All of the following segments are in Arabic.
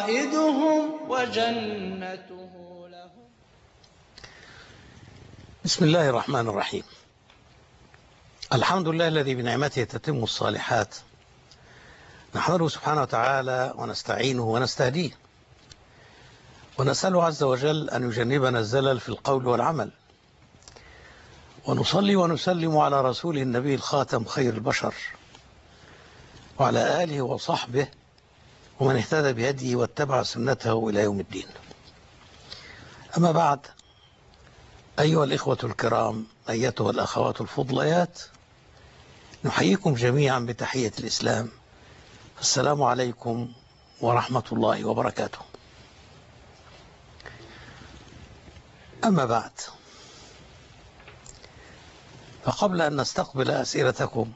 قائدهم وجنته لهم. بسم الله الرحمن الرحيم. الحمد لله الذي بنعمته تتم الصالحات، نحمده سبحانه وتعالى ونستعينه ونستهديه، ونسأله عز وجل أن يجنبنا الزلل في القول والعمل، ونصلي ونسلم على رسوله النبي الخاتم خير البشر، وعلى آله وصحبه ومن اهتدى بهديه واتبع سنته إلى يوم الدين. أما بعد، أيها الإخوة الكرام، أيتها الأخوات الفضليات، نحييكم جميعا بتحية الإسلام، السلام عليكم ورحمة الله وبركاته. أما بعد، فقبل أن نستقبل أسئلتكم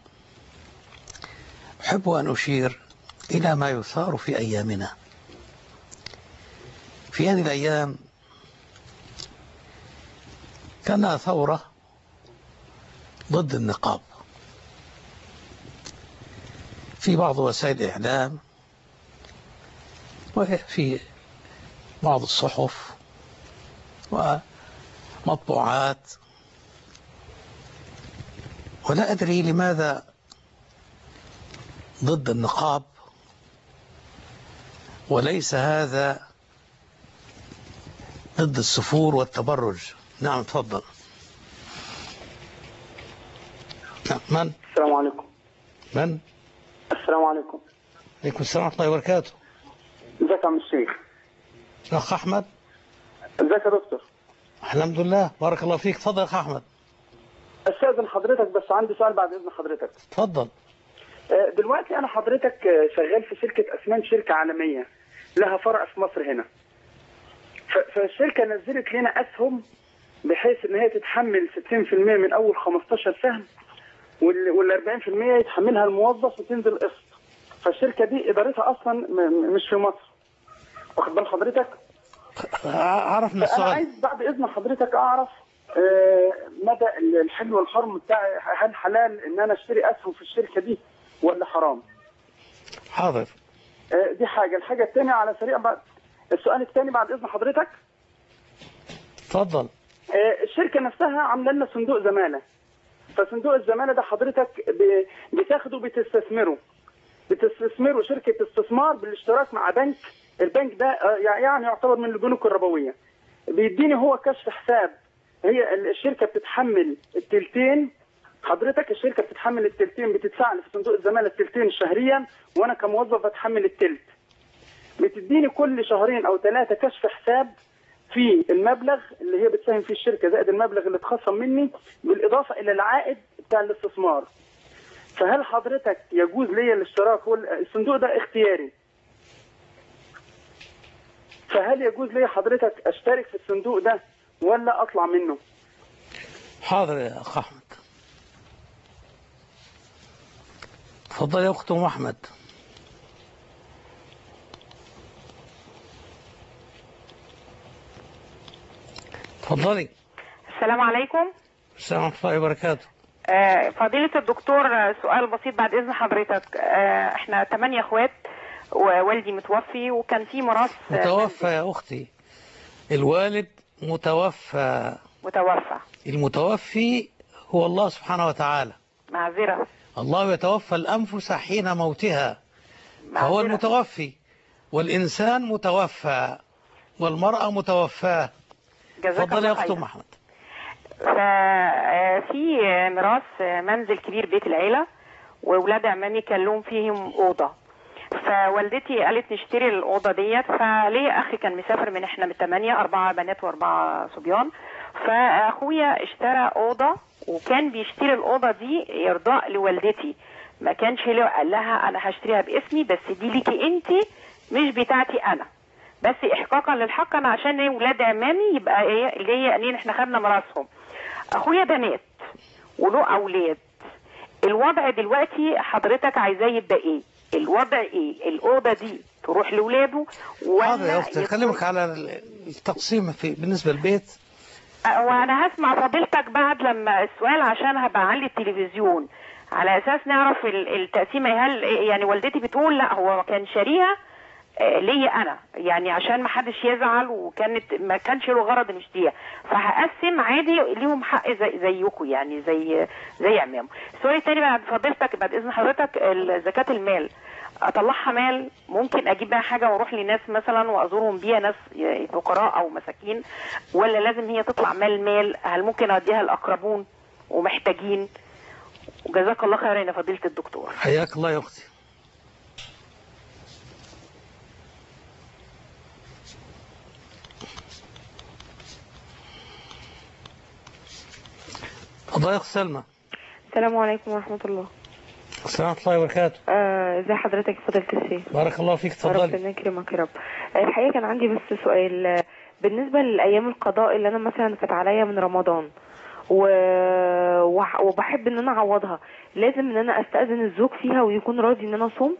أحب أن أشير إلى ما يثار في أيامنا. في هذه الأيام كان ثورة ضد النقاب في بعض وسائل الإعلام وفي بعض الصحف ومطبوعات، ولا أدري لماذا ضد النقاب وليس هذا ضد السفور والتبرج. نعم، تفضل. من؟ السلام عليكم. من؟ السلام عليكم. عليكم السلام ورحمة الله وبركاته. ازيك يا عم الشيخ؟ أخ أحمد. ازيك يا دكتور؟ الحمد لله، بارك الله فيك. تفضل يا أخ أحمد. استاذن حضرتك بس عندي سؤال بعد اذن حضرتك. تفضل. دلوقتي انا حضرتك شغال في شركه اسنان، شركه عالميه لها فرع في مصر هنا. فالشركه نزلت لنا اسهم بحيث ان هي تتحمل 60% من اول 15 سهم، وال 40% يتحملها الموظف وتنزل قسط. فالشركه دي ادارتها اصلا مش في مصر، واخد بال حضرتك؟ عرفنا السؤال. انا عايز بعد اذن حضرتك اعرف مدى الحل والحرم بتاعي. هل حلال ان انا اشتري اسهم في الشركه دي ولا حرام؟ حاضر. دي حاجه. الحاجه الثانيه على سريع بعد السؤال الثاني بعد اذن حضرتك. تفضل. الشركه نفسها عامله لنا صندوق زماله، فصندوق الزماله ده حضرتك بتاخده بتستثمره شركه استثمار بالاشتراك مع بنك. البنك ده يعني يعتبر من البنوك الربويه. بيديني هو كشف حساب. هي الشركه بتتحمل التلتين، حضرتك الشركه بتتحمل التلتين، بتدفع لي في صندوق الزماله التلتين شهريا، وانا كموظف بتحمل التلت. بتديني كل شهرين او 3 كشف حساب في المبلغ اللي هي بتساهم فيه الشركه زائد المبلغ اللي اتخصم مني، بالاضافه الى العائد بتاع الاستثمار. فهل حضرتك يجوز لي الاشتراك؟ الصندوق ده اختياري، فهل يجوز لي حضرتك اشترك في الصندوق ده ولا اطلع منه؟ حاضر يا اخ احمد. تفضل يا اخت ام احمد. تفضلي. السلام عليكم. السلام ورحمة الله وبركاته. فضيلة الدكتور، سؤال بسيط بعد إذن حضرتك. احنا 8 اخوات ووالدي متوفي، وكان في ميراث. متوفى يا أختي، الوالد متوفى. المتوفي هو الله سبحانه وتعالى. معذرة. الله يتوفى الأنفس حين موتها، فهو المتوفي، والإنسان متوفى، والمرأة متوفاه. تفضل يا أخت أم أحمد. ففي ميراث منزل كبير بيت العيلة، وولاد عمامي كان لهم فيهم أوضة. فوالدتي قالت نشتري الأوضة ديت. فليه أخي كان مسافر من احنا من 8، 4 بنات و4 صبيان. فأخويا اشترى أوضة، وكان بيشتري الأوضة دي إرضاء لوالدتي، ما كانش قال لها أنا هشتريها باسمي، بس دي ليكي أنت مش بتاعتي أنا، بس إحقاقا للحق أنا عشان ولاد عمامي يبقى اللي هي احنا خدنا ميراثهم. أخويا بنات وله أولاد. الوضع دلوقتي حضرتك عايزاه يبقى إيه؟ الوضع إيه؟ الأوضة دي تروح لولاده ولا؟ حاضر يا أختي، أكلمك على التقسيم بالنسبة للبيت. وأنا هسمع فضيلتك بعد لما السؤال، عشان هبقى علي التلفزيون على أساس نعرف التقسيمة. هل يعني والدتي بتقول لا هو كان شاريها ليا انا يعني عشان ما حدش يزعل، ما كانش له غرض نشتريها، فهقسم عادي ليهم حق زيكم يعني زي عمامه. السؤال الثاني بعد فضيلتك بعد اذن حضرتك، زكاة المال اطلعها مال ممكن اجيب بيها حاجه واروح لناس مثلا وازورهم بيها، ناس فقراء او مساكين، ولا لازم هي تطلع مال؟ هل ممكن اوديها الاقربون ومحتاجين؟ وجزاك الله خيرا يا فضيله الدكتور. حياك الله يا اختي. الله يخ سلمى. السلام عليكم ورحمة الله. السلام ورحمة الله وبركاته. ازي حضرتك فضيلة الشيخ؟ بارك الله فيك، اتفضلي. ربنا يكرمك يا رب. الحقيقة كان عندي بس سؤال بالنسبة لأيام القضاء اللي أنا مثلا فات عليا من رمضان وبحب إن أنا أعوضها، لازم إن أنا أستأذن الزوج فيها ويكون راضي إن أنا أصوم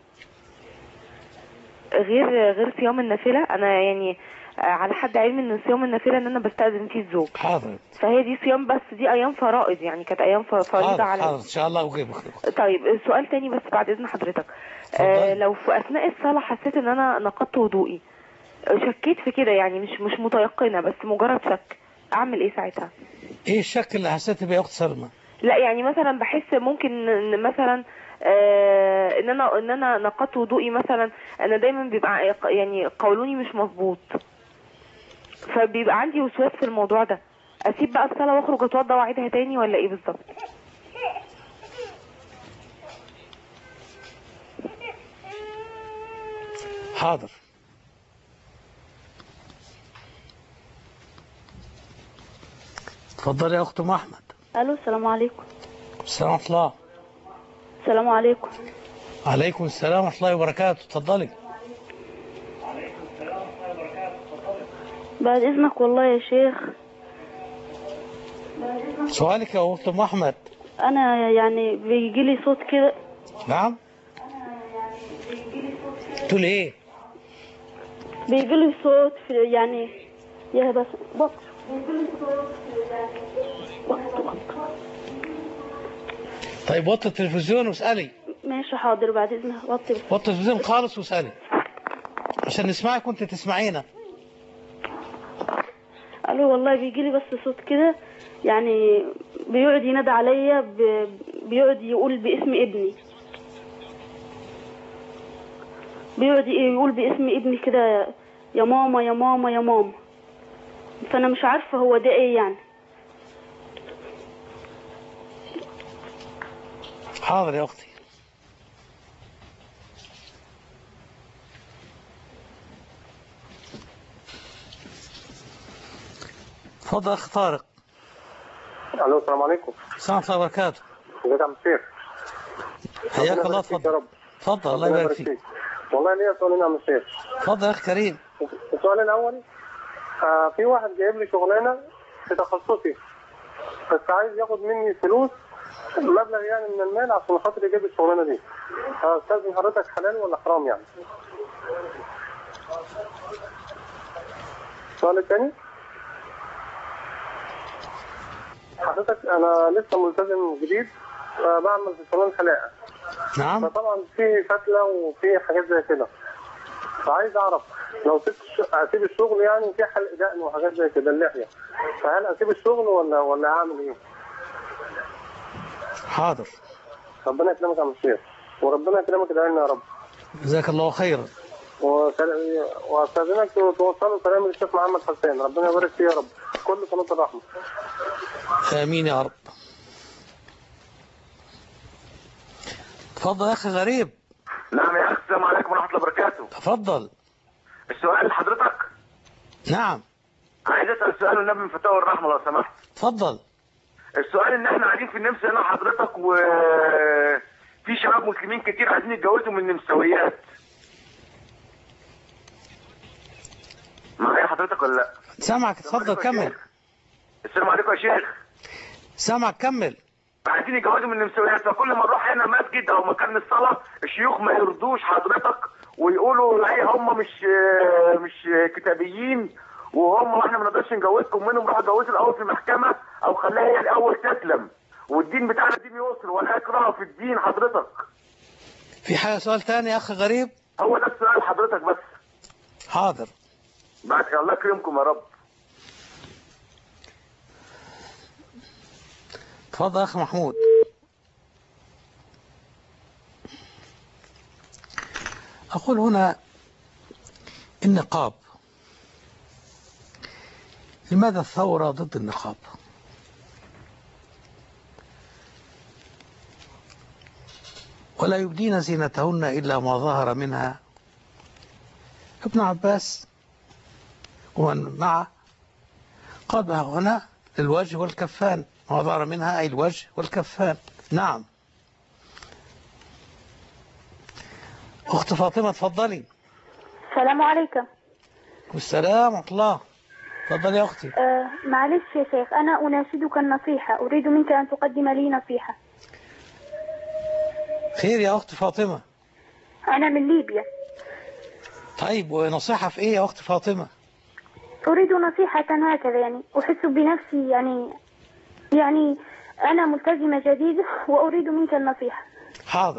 غير صيام النافلة؟ أنا يعني على حد علمي ان صيام النافله ان انا بستأذن فيه الزوج. حاضر. فهي دي صيام، بس دي ايام فرائض يعني، كانت ايام فريضه عليا. حاضر ان شاء الله اجيبك. طيب سؤال تاني بس بعد اذن حضرتك. لو في اثناء الصلاه حسيت ان انا نقضت وضوئي، شكيت في كده يعني مش متيقنه بس مجرد شك، اعمل ايه ساعتها؟ ايه الشك اللي حسيت بيه يا اخت سلمى؟ لا يعني مثلا بحس ممكن مثلا ان انا نقضت وضوئي مثلا، انا دايما بيبقى يعني قولوني مش مظبوط، فبيبقى عندي وسواس في الموضوع ده. اسيب بقى الصلاه واخرج اتوضى واعيدها تاني ولا ايه بالظبط؟ حاضر. اتفضلي يا اخت ام احمد. الو السلام عليكم. السلام ورحمه الله. السلام عليكم. عليكم السلام ورحمه الله وبركاته، اتفضلي. بعد اذنك والله يا شيخ، سؤالك يا اخت ام احمد. انا يعني بيجي لي صوت كده. نعم. تقول ايه؟ بيجي لي صوت في يعني يا بس بط بيجي لي صوت يعني بط. طيب وطي التلفزيون واسالي. ماشي حاضر بعد اذنك. وطي التلفزيون خالص واسالي عشان نسمعك وانت تسمعينا. الو والله بيجي لي بس صوت كده يعني، بيقعد ينادى عليا بيقعد يقول باسم ابني، بيقعد يقول باسم ابني كده، يا ماما يا ماما يا ماما، فانا مش عارفه هو ده ايه يعني. حاضر يا اختي. اتفضل اخ طارق. الو السلام عليكم. السلام ورحمه الله وبركاته. ازيك يا عم الشيخ؟ حياك الله. اتفضل. اتفضل الله يبارك فيك. والله ليا سؤالين يا عم الشيخ. اتفضل يا اخ كريم. السؤال الاول، في واحد جايب لي شغلانه في تخصصي، بس عايز ياخد مني فلوس مبلغ يعني من المال عشان خاطر يجيب الشغلانه دي، فاستاذن حضرتك حلال ولا حرام يعني؟ السؤال الثاني، حضرتك انا لسه ملتزم جديد، بعمل في صالون حلاقه. نعم. فطبعا في فتله وفي حاجات زي كده، فعايز اعرف لو اسيب الشغل يعني، وفي حلق دقن وحاجات زي كده اللحيه، فهل اسيب الشغل ولا اعمل ايه؟ حاضر. ربنا يكرمك يا عم الشيخ، وربنا يكرمك ادعي يا رب. جزاك الله خيرا. واستاذنك توصلوا كلام للشيخ محمد حسين، ربنا يبارك فيه يا رب، كل قناه الرحمه. امين يا رب. اتفضل يا اخي غريب. نعم يا اخي، السلام عليكم ورحمه الله وبركاته. تفضل. السؤال لحضرتك. نعم. عايز اسال سؤال النبي من فتاوى الرحمه لو سمحت. تفضل. السؤال ان احنا قاعدين في النمسا هنا حضرتك، و في شباب مسلمين كتير عايزين يتجوزوا من النمساويات. معايا حضرتك ولا لا؟ سامعك، اتفضل كمل. السلام عليكم يا شيخ. سامعك كمل. عايزين يتجوزوا من النمساويات، فكل ما نروح هنا مسجد او مكان الصلاه الشيوخ ما يرضوش حضرتك، ويقولوا لا هم مش كتابيين، وهم احنا ما نقدرش نجوزكم منهم، روحوا جوزوا الاول في المحكمه او خليها هي الاول تسلم، والدين بتاعنا دين يسر ولا اكراه في الدين حضرتك. في حاجه سؤال ثاني يا اخ غريب؟ هو ده السؤال حضرتك بس. حاضر. بعد الله يكرمكم يا رب. اتفضل يا أخي محمود. أقول هنا النقاب، لماذا الثورة ضد النقاب؟ ولا يبدين زينتهن إلا ما ظهر منها. ابن عباس ومن معه قال هنا الوجه والكفان، ما ظهر منها أي الوجه والكفان. نعم. أخت فاطمة تفضلي. السلام عليكم. والسلام ورحمة الله. تفضلي يا أختي. معلش يا شيخ، أنا أناشدك النصيحة، أريد منك أن تقدم لي نصيحة. خير يا أخت فاطمة؟ أنا من ليبيا. طيب ونصيحة في إيه يا أخت فاطمة؟ أريد نصيحة هكذا، يعني أحس بنفسي يعني أنا ملتزمة جديدة وأريد منك النصيحة. حاضر.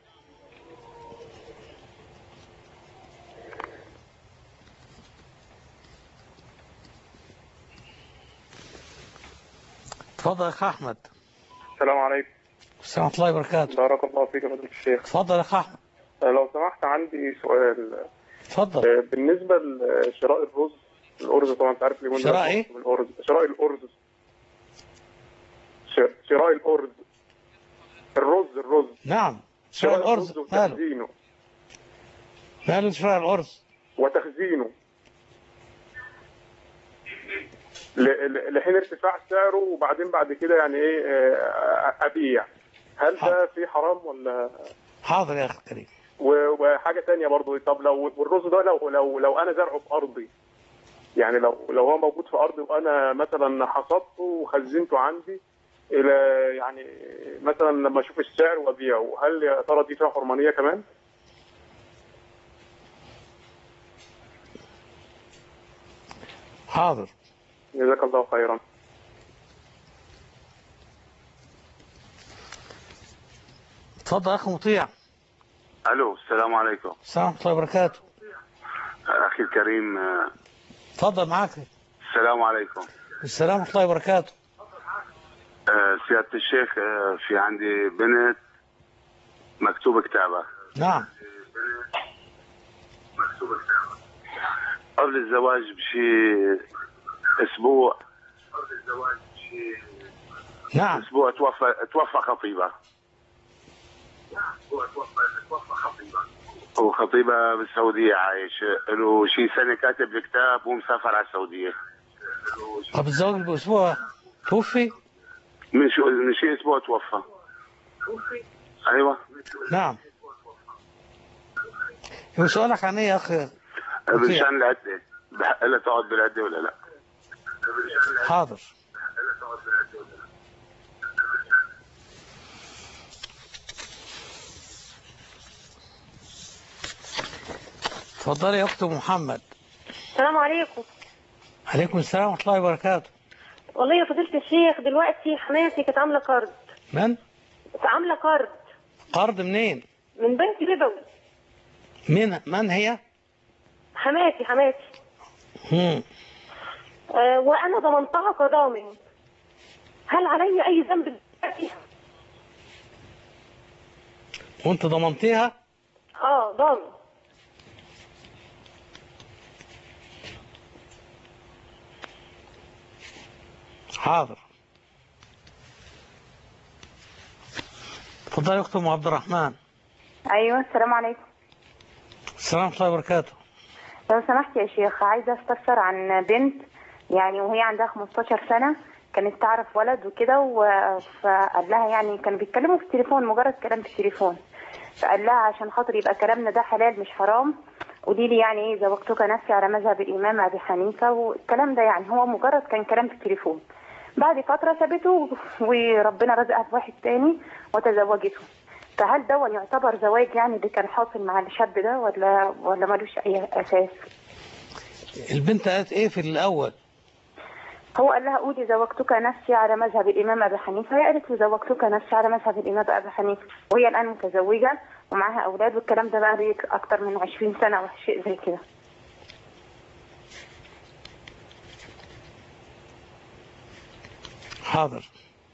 تفضل يا أخ أحمد. السلام عليكم. السلام ورحمة الله وبركاته. بارك الله فيك يا فضيلة الشيخ. تفضل يا أخ أحمد. لو سمحت عندي سؤال. تفضل. بالنسبة لشراء الأرز طبعا أنت عارف اليومين شراء إيه؟ شراء الأرز. شراء الأرز. الرز. نعم. شراء الأرز وتخزينه. ماله شراء الأرز وتخزينه لحين ارتفاع سعره، وبعدين بعد كده يعني ايه ابيع. هل ده في حرام ولا؟ حاضر يا اخي الكريم. وحاجه ثانيه برضو، طب لو الرز ده لو انا زرعه في ارضي، يعني لو هو موجود في ارضي وانا مثلا حصدته وخزنته عندي الى يعني مثلا لما اشوف السعر وابيعه، هل يا ترى دي فيها حرمانيه كمان؟ حاضر. جزاك الله خيرا. اتفضل اخي مطيع. الو السلام عليكم. السلام ورحمه الله وبركاته. اخي الكريم. اتفضل معاك. السلام عليكم. السلام ورحمه الله وبركاته. سيادة الشيخ، في عندي بنت مكتوب كتابها. نعم. قبل الزواج بشي اسبوع. نعم. اسبوع توفى خطيبها. وخطيبها بالسعودية عايش له شي سنة، كاتب الكتاب ومسافر على السعودية. قبل الزواج بأسبوع توفي؟ من شي اسبوع توفى. ايوه. نعم. هو سؤالك عن ايه يا اخي؟ بشان العدة، بحق لها تقعد بالعدة ولا لا؟ حاضر. تفضلي يا اخت محمد. السلام عليكم. عليكم السلام ورحمه الله وبركاته. والله يا فضيلة الشيخ دلوقتي حماتي كانت عامله قرض. من؟ عامله قرض. قرض منين؟ من بنك ربوي. من هي؟ حماتي. وانا ضمنتها كضامن. هل علي اي ذنب دلوقتي؟ وانت ضمنتيها؟ ضامن. حاضر. تفضلي يا اخت ام عبد الرحمن. ايوه السلام عليكم. السلام ورحمه الله وبركاته. لو سمحت يا شيخ، عايزه استفسر عن بنت يعني وهي عندها 15 سنه، كانت تعرف ولد وكده، فقال لها يعني كانوا بيتكلموا في التليفون، مجرد كلام في التليفون، فقال لها عشان خاطر يبقى كلامنا ده حلال مش حرام، قولي لي يعني ايه زوجتك نفسي على مذهب الامام ابي حنيفه، والكلام ده يعني هو مجرد كان كلام في التليفون. بعد فتره سابته وربنا رزقها بواحد تاني وتزوجته. فهل ده يعتبر زواج يعني اللي كان حاصل مع الشاب ده ولا ملوش اي اساس؟ البنت قالت ايه في الاول؟ هو قال لها قولي زوجتك نفسي على مذهب الامام ابي حنيفه، هي قالت له زوجتك نفسي على مذهب الامام ابي حنيفه، وهي الان متزوجه ومعاها اولاد، والكلام ده بقى اكتر من 20 سنه او شيء زي كده. حاضر.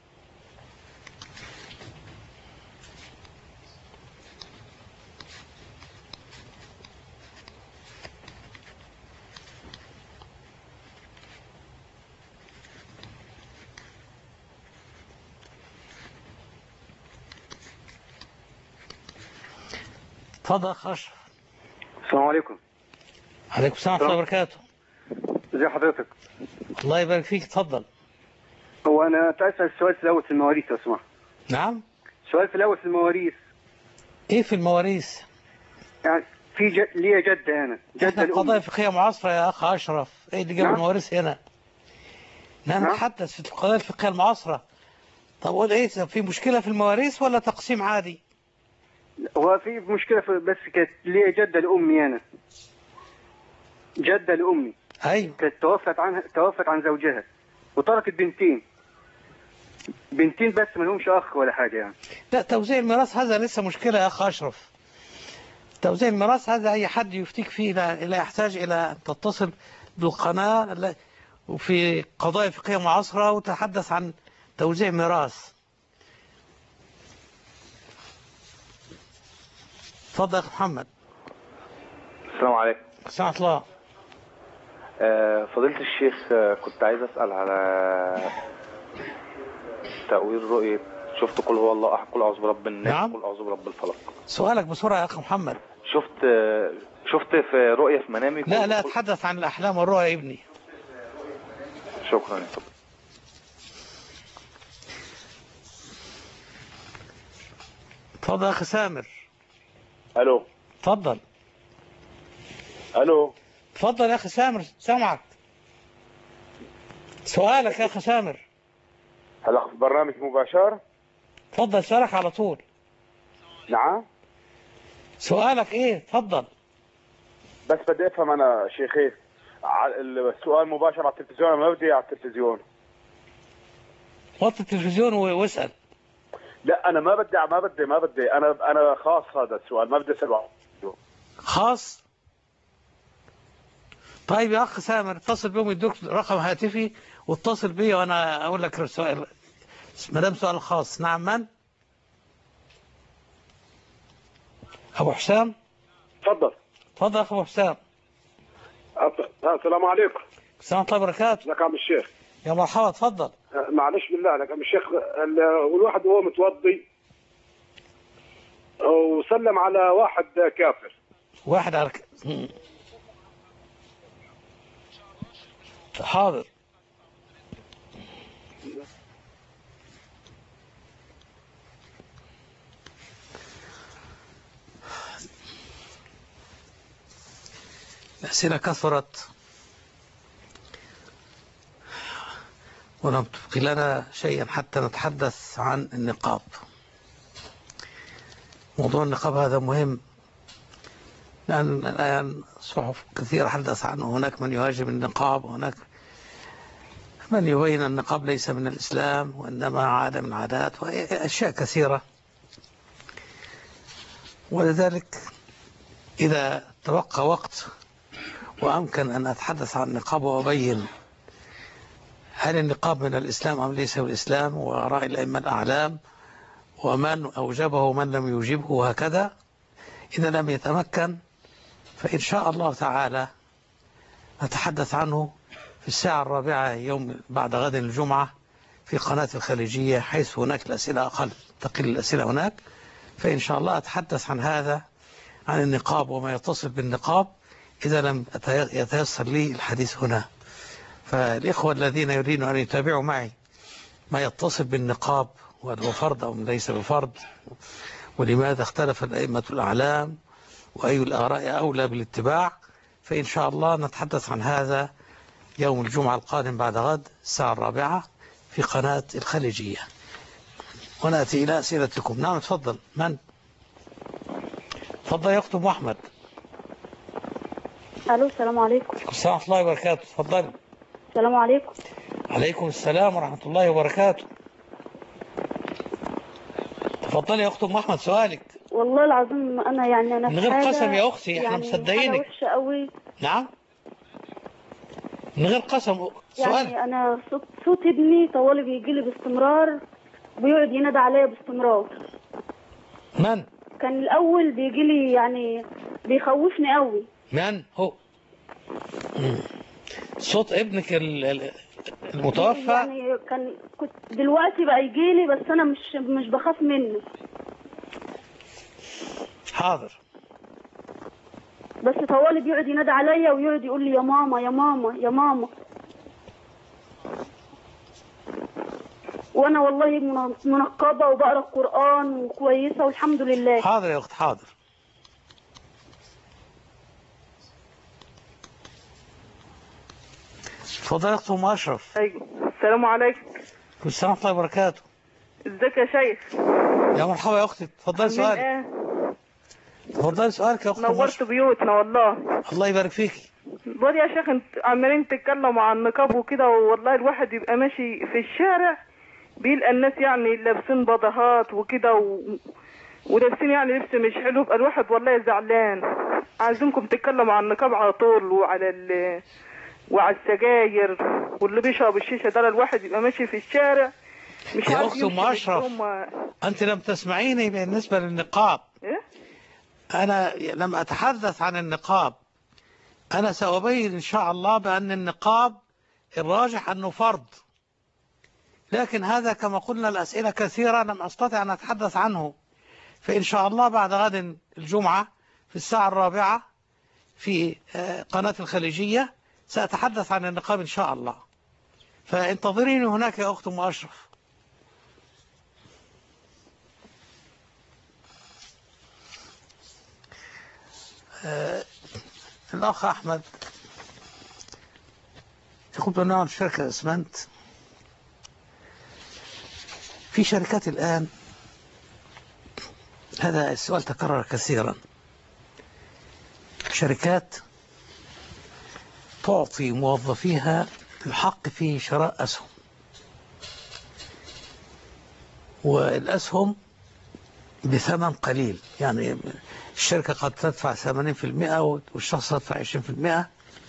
اتفضل اخ اشرف. السلام عليكم. عليكم السلام ورحمه الله وبركاته. ازي حضرتك؟ الله يبارك فيك. اتفضل. هو انا اسال السؤال في الاول في المواريث لو سمحت. نعم. السؤال في الاول في المواريث. ايه في المواريث؟ يعني في ليا جده انا، جده الام. قضايا فقهيه معاصره يا اخ اشرف، ايه اللي جاب المواريث هنا؟ نحن نتحدث في القضايا الفقهيه المعاصره. طب قول ايه، في مشكله في المواريث ولا تقسيم عادي؟ هو في مشكله بس كانت ليا جده لامي انا. جده لامي. ايوه. كانت توفت عن زوجها وتركت بنتين بس ما لهمش اخ ولا حاجه يعني. لا، توزيع الميراث هذا لسه مشكله يا اخ اشرف. توزيع الميراث هذا اي حد يفتيك فيه، لا يحتاج الى ان تتصل بالقناه وفي قضايا فقهيه معاصره وتحدث عن توزيع ميراث. اتفضل يا اخ محمد. السلام عليكم. السلام ورحمه الله. فضيلة الشيخ، كنت عايز أسأل على تأويل رؤية. شفت قل هو الله أحد، قل أعوذ برب الناس، نعم. قل أعوذ برب الفلق. سؤالك بسرعة يا أخي محمد. شفت في رؤية في منامي. لا أتحدث عن الأحلام والرؤى يا ابني. شكرا. اتفضل يا أخي سامر. ألو. اتفضل. ألو. اتفضل يا أخي سامر، سامعك. سؤالك يا أخي سامر. هلا في برنامج مباشر؟ اتفضل سؤالك على طول. نعم. سؤالك ايه؟ اتفضل. بس بدي افهم انا شيخي، السؤال مباشر على التلفزيون، ما بدي على التلفزيون. وطي التلفزيون واسأل. لا انا ما بدي انا خاص هذا السؤال، ما بدي اسال خاص. طيب يا اخ سامر اتصل بيهم يدوك رقم هاتفي واتصل بي وانا اقول لك السؤال ما دام سؤال خاص. نعم. من؟ ابو حسام. تفضل. اتفضل يا اخ ابو حسام. السلام عليكم. السلام ورحمه الله وبركاته. ازيك يا عم الشيخ؟ يا مرحبا. اتفضل. معلش بالله عليك يا عم الشيخ، الواحد وهو متوضي وسلم على واحد كافر. واحد على حاضر. الأسئلة كثرت ولم تبقي لنا شيئا حتى نتحدث عن النقاب. موضوع النقاب هذا مهم، لأن الآن صحف كثيرة حدث عنه. هناك من يهاجم النقاب، وهناك من يبين النقاب ليس من الإسلام وإنما عادة من عادات وأشياء كثيرة. ولذلك إذا تبقى وقت وأمكن أن أتحدث عن النقاب وأبين هل النقاب من الإسلام أم ليس من الإسلام، وآراء الأئمة الأعلام ومن أوجبه ومن لم يوجبه وهكذا، إذا لم يتمكن فإن شاء الله تعالى نتحدث عنه في الساعة 4 يوم بعد غد الجمعة في قناة الخليجية، حيث هناك الأسئلة أقل، تقل الأسئلة هناك. فإن شاء الله أتحدث عن هذا، عن النقاب وما يتصل بالنقاب، إذا لم يتيسر لي الحديث هنا. فالإخوة الذين يريدون أن يتابعوا معي ما يتصل بالنقاب وهو فرض أو ليس بفرض، ولماذا اختلف الأئمة الأعلام، وأي الآراء أولى بالاتباع، فإن شاء الله نتحدث عن هذا يوم الجمعة القادم بعد غد الساعة 4 في قناة الخليجية. ونأتي إلى أسئلتكم. نعم تفضل. من؟ تفضل يا أخت أم أحمد. الو السلام عليكم. السلام ورحمة الله وبركاته. تفضلي. السلام عليكم. عليكم السلام ورحمة الله وبركاته. تفضلي يا أخت أم أحمد سؤالك. والله العظيم أنا من غير قسم يا أختي، احنا مصدقينك. وحشة قوي. نعم. من غير قسم. سؤال. يعني أنا صوت ابني طوالي بيجي لي باستمرار، بيقعد ينادى عليا باستمرار. من؟ كان الأول بيجي لي يعني بيخوفني قوي. من هو؟ صوت ابنك المتوفى؟ يعني كنت دلوقتي بقى يجي لي، بس أنا مش بخاف منه. حاضر. بس طوالي بيقعد ينادى عليا ويقعد يقول لي يا ماما يا ماما يا ماما، وانا والله منقبه وبقرا القران وكويسه والحمد لله. حاضر يا اخت، حاضر. اتفضل يا اخت ام اشرف. ايوه السلام عليكم. السلام ورحمه الله وبركاته. ازيك يا شيخ؟ يا مرحبا يا اختي، اتفضلي سؤالك. اتفضلي سؤالك يا اختي. نورت بيوتنا والله. الله يبارك فيكي. بقول يا شيخ انت عمالين تتكلموا عن النقاب وكده، والله الواحد يبقى ماشي في الشارع بيلقى الناس يعني لابسين بضهات وكده ولابسين يعني لبس مش حلو، يبقى الواحد والله زعلان. عايزينكم تتكلموا عن النقاب على طول وعلى السجاير واللي بيشرب الشيشه ده. الواحد يبقى ماشي في الشارع مش يا عارف اخت ام اشرف، انت لم تسمعيني بالنسبه للنقاب. إيه؟ انا لم اتحدث عن النقاب. انا سأبين ان شاء الله بان النقاب الراجح انه فرض، لكن هذا كما قلنا الاسئله كثيره لم استطع ان اتحدث عنه. فان شاء الله بعد غد الجمعه في الساعه 4 في قناه الخليجيه سأتحدث عن النقاب إن شاء الله، فانتظريني هناك يا أخت أم أشرف. الأخ أحمد يقول بأنه شركة الأسمنت. في شركات الآن، هذا السؤال تكرر كثيرا، شركات تعطي موظفيها الحق في شراء أسهم، والأسهم بثمن قليل. يعني الشركة قد تدفع 80% والشخص يدفع 20%،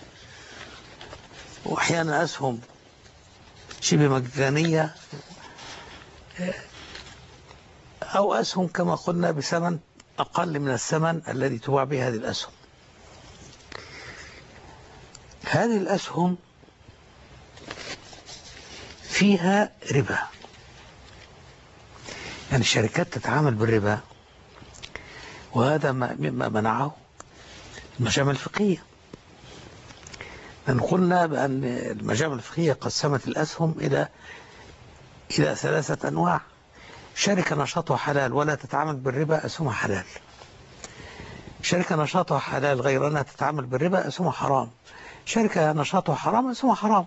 وأحيانا أسهم شبه مجانية، أو أسهم كما قلنا بثمن أقل من الثمن الذي تباع به هذه الأسهم. هذه الأسهم فيها ربا، يعني الشركات تتعامل بالربا، وهذا مما منعه المجامع الفقهية. لأن قلنا بأن المجامع الفقهية قسمت الأسهم إلى 3 أنواع. شركة نشاطها حلال ولا تتعامل بالربا أسهمها حلال، شركة نشاطها حلال غير أنها تتعامل بالربا أسهمها حرام، شركة نشاطها حرام أسهمها حرام.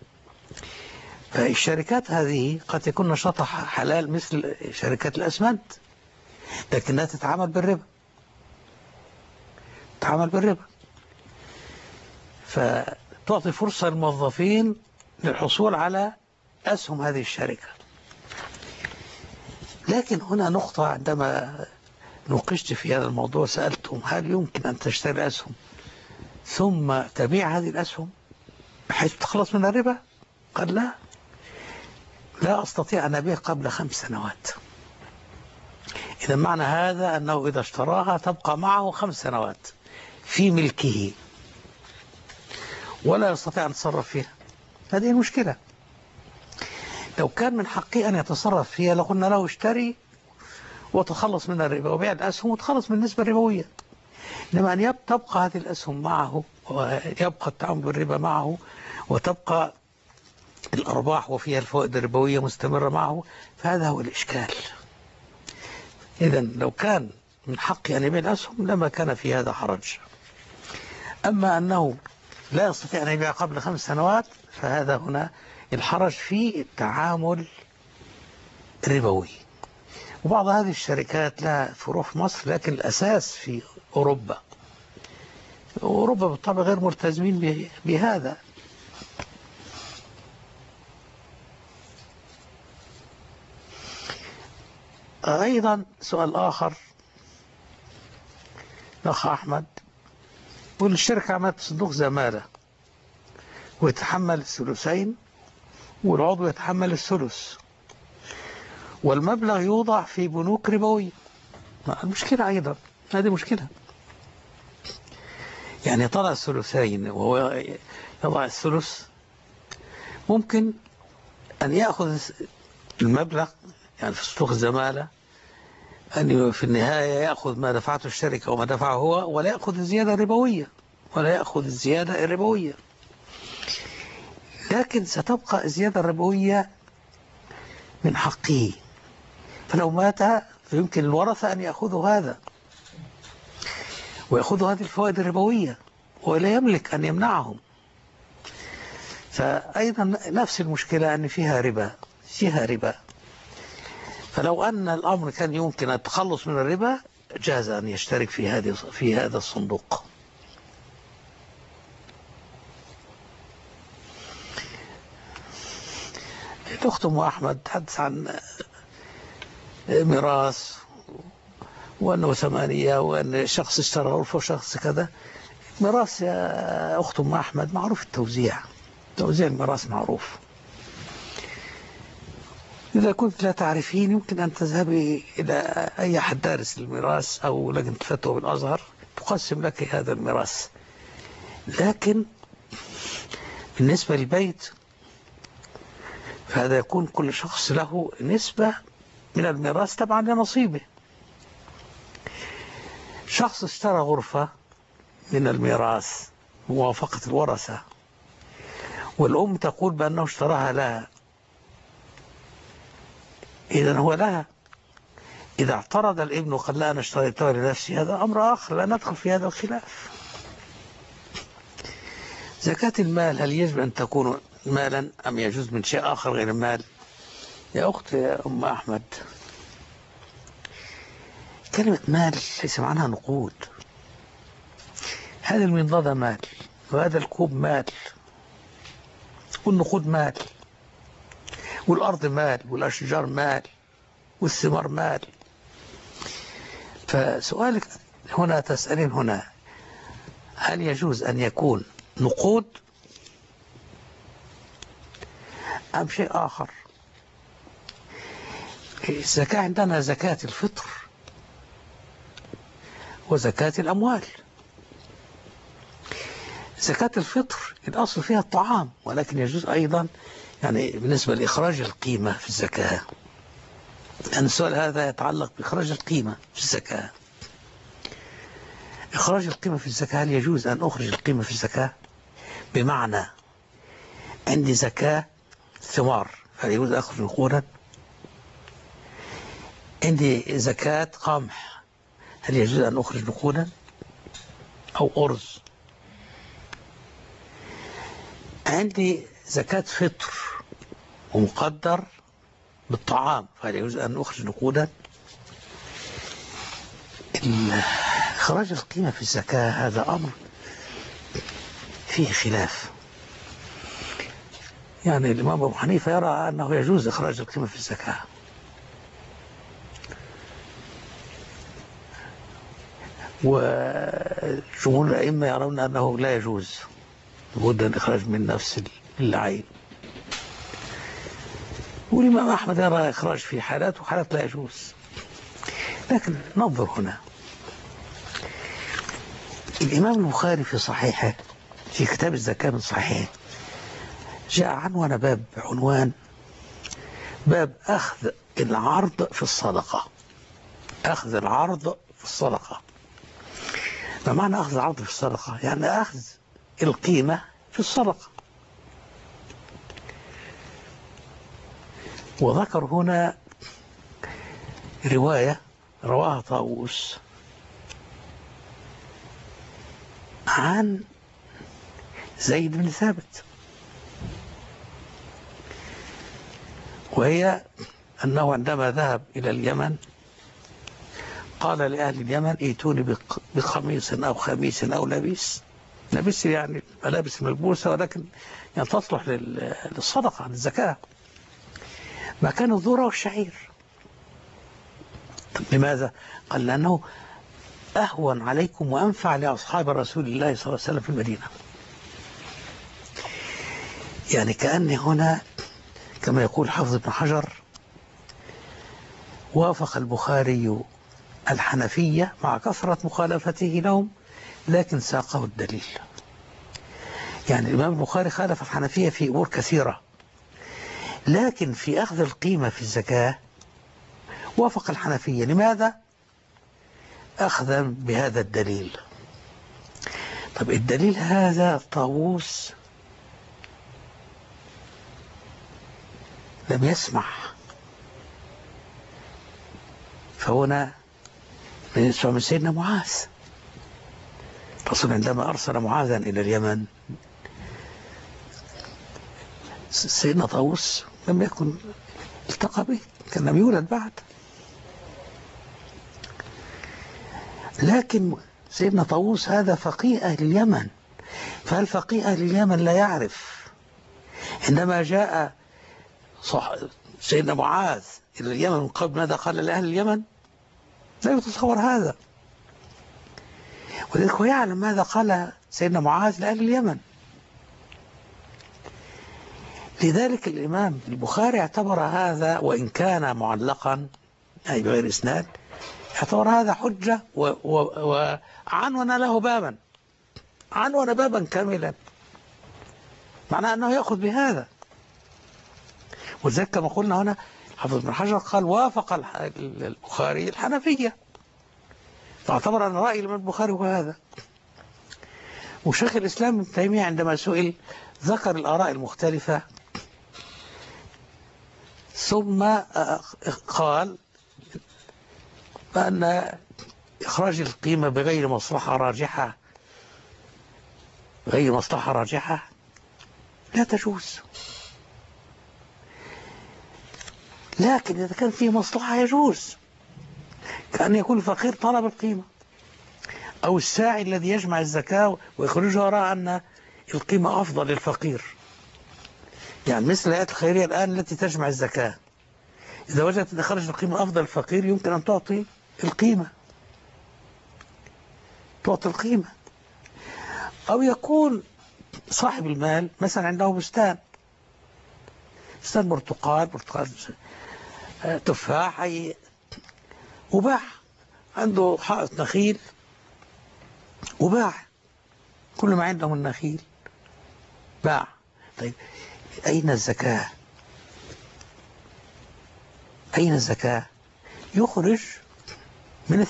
فالشركات هذه قد يكون نشاطها حلال مثل شركات الأسمنت، لكنها تتعامل بالربا، تتعامل بالربا، فتعطي فرصة للموظفين للحصول على أسهم هذه الشركة. لكن هنا نقطة، عندما نوقشت في هذا الموضوع سألتهم هل يمكن أن تشتري أسهم ثم تبيع هذه الأسهم بحيث تخلص من الربا؟ قال لا أستطيع أن أبيع قبل 5 سنوات. إذا معنى هذا أنه إذا اشتراها تبقى معه 5 سنوات في ملكه ولا يستطيع أن يتصرف فيها. هذه المشكلة. لو كان من حقه أن يتصرف فيها لقلنا له اشتري وتخلص من الربا وبيع الأسهم وتخلص من النسبة الربوية. إنما أن تبقى هذه الأسهم معه ويبقى التعامل بالربا معه وتبقى الأرباح وفيها الفوائد الربوية مستمرة معه، فهذا هو الإشكال. إذن لو كان من حقه أن يبيع الأسهم لما كان في هذا حرج. أما أنه لا يستطيع أن يبيع قبل 5 سنوات فهذا هنا الحرج في التعامل الربوي. وبعض هذه الشركات لها فروع في مصر لكن الأساس في أوروبا، أوروبا بالطبع غير ملتزمين بهذا. أيضا سؤال آخر، الأخ أحمد يقول الشركة عملت صندوق زمالة ويتحمل الثلثين والعضو يتحمل الثلث، والمبلغ يوضع في بنوك ربوية. المشكلة أيضا هذه مشكلة، يعني طلع الثلثين وهو يضع الثلث، ممكن أن يأخذ المبلغ يعني في صندوق الزمالة، أن في النهاية يأخذ ما دفعته الشركة وما دفعه هو، ولا يأخذ الزيادة الربوية، لكن ستبقى الزيادة الربوية من حقه، فلو مات فيمكن الورثة أن يأخذوا هذا ويأخذوا هذه الفوائد الربوية، ولا يملك أن يمنعهم. فأيضا نفس المشكلة أن فيها ربا، فلو أن الأمر كان يمكن التخلص من الربا جاز أن يشترك في هذا الصندوق. الأخت أم أحمد تحدث عن ميراث وأنه 8 وأن شخص اشترى غرفة وشخص كذا. ميراث يا أخت أم أحمد معروف توزيع الميراث معروف. إذا كنت لا تعرفين يمكن أن تذهبي إلى أي أحد دارس الميراث أو لجنة فتوى بالأزهر تقسم لك هذا الميراث. لكن بالنسبة للبيت فهذا يكون كل شخص له نسبة من الميراث تبعا لنصيبه. شخص اشترى غرفة من الميراث موافقة الورثة، والأم تقول بأنه اشتراها لها، إذن هو لها. إذا اعترض الابن وقال لا أنا اشتريتها لنفسي هذا أمر آخر، لا ندخل في هذا الخلاف. زكاة المال هل يجب أن تكون مالا أم يجوز من شيء آخر غير المال؟ يا أخت يا أم أحمد، كلمة مال ليس معناها نقود. هذا المنضدة مال، وهذا الكوب مال، والنقود مال، والأرض مال، والأشجار مال، والثمار مال. فسؤالك هنا تسألين هنا هل يجوز أن يكون نقود أم شيء آخر؟ الزكاة عندنا زكاة الفطر وزكاة الأموال. زكاة الفطر الأصل فيها الطعام، ولكن يجوز أيضا يعني بالنسبة لإخراج القيمة في الزكاة، لأن السؤال هذا يتعلق بإخراج القيمة في الزكاة. إخراج القيمة في الزكاة، هل يجوز أن أخرج القيمة في الزكاة؟ بمعنى عندي زكاة ثمار هل يجوز أخرج نقودا؟ عندي زكاة قمح هل يجوز أن أخرج نقودا أو أرز؟ عندي زكاة فطر ومقدر بالطعام فهل يجوز أن أخرج نقودا؟ إخراج القيمة في الزكاة هذا أمر فيه خلاف. يعني الإمام أبو حنيفة يرى أنه يجوز إخراج القيمة في الزكاة، وجمهور الأئمة يرون أنه لا يجوز، لابد أن إخراج من نفس العين. والإمام أحمد يرى إخراج في حالات وحالات لا يجوز. لكن ننظر هنا، الإمام البخاري في صحيحه في كتاب الزكاة من صحيحه جاء عنوان باب بعنوان باب أخذ العرض في الصدقة. أخذ العرض في الصدقة. ما معنى أخذ العرض في الصدقة؟ يعني أخذ القيمة في الصدقة. وذكر هنا رواية رواها طاووس عن زيد بن ثابت، وهي أنه عندما ذهب إلى اليمن قال لأهل اليمن ائتوني بقميص أو خميس أو لبيس. لبيس يعني ملابس ملبوسة ولكن يعني تصلح للصدقة للزكاة، مكان الذرة والشعير. طب لماذا؟ قال لأنه أهون عليكم وأنفع لأصحاب رسول الله صلى الله عليه وسلم في المدينة. يعني كأن هنا كما يقول حافظ ابن حجر وافق البخاري الحنفية مع كثرة مخالفته لهم لكن ساقه الدليل. يعني الإمام البخاري خالف الحنفية في أمور كثيرة، لكن في أخذ القيمة في الزكاة وافق الحنفية. لماذا؟ أخذا بهذا الدليل. طب الدليل هذا طاووس لم يسمح، فهنا من سيدنا معاذ. الرسول عندما أرسل معاذا إلى اليمن سيدنا طاووس لم يكن التقى به، كان لم يولد بعد، لكن سيدنا طاووس هذا فقيه أهل اليمن. فهل فقيه أهل اليمن لا يعرف عندما جاء سيدنا معاذ إلى اليمن من قبل ماذا قال لأهل اليمن؟ لا يتصور هذا. ولذلك هو يعلم ماذا قال سيدنا معاذ لأهل اليمن. لذلك الإمام البخاري اعتبر هذا وإن كان معلقا أي بغير إسناد، اعتبر هذا حجة وعنون له بابا، عنون بابا كاملا، معناه أنه يأخذ بهذا. وذلك كما قلنا هنا حافظ ابن حجر قال وافق البخاري الحنفية، فاعتبر أن رأي الإمام البخاري هو هذا. وشيخ الإسلام ابن تيمية عندما سئل ذكر الآراء المختلفة ثم قال بأن إخراج القيمة بغير مصلحة راجحة لا تجوز، لكن إذا كان فيه مصلحة يجوز، كأن يكون الفقير طلب القيمة أو الساعي الذي يجمع الزكاة ويخرجها رأى أن القيمة أفضل للفقير. يعني مثل الهيئات الخيرية الآن التي تجمع الزكاة، إذا وجدت أن خرج القيمة أفضل للفقير يمكن أن تعطي القيمة، أو يكون صاحب المال مثلا عنده بستان برتقال تفاح وباع، عنده حائط نخيل وباع كل ما عنده من نخيل باع. طيب أين الزكاة؟ يخرج من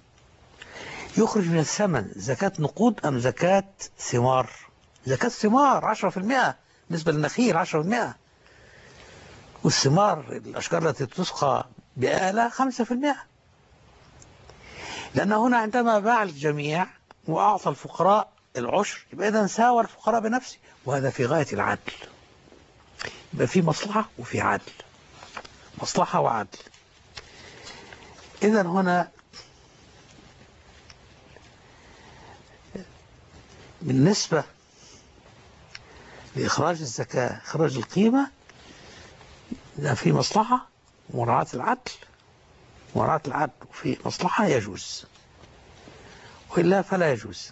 الثمن زكاة نقود أم زكاة ثمار؟ زكاة ثمار 10% بالنسبة للنخيل 10%، والثمار الأشجار التي تسقى بآلة 5%. لأن هنا عندما باع الجميع وأعطى الفقراء العشر يبقى إذا ساوى الفقراء بنفسه، وهذا في غاية العدل. يبقى في مصلحة وفي عدل، مصلحة وعدل. إذا هنا بالنسبة لإخراج الزكاة إخراج القيمة إذا في مصلحة ومراعاة العدل وفي مصلحة يجوز، وإلا فلا يجوز.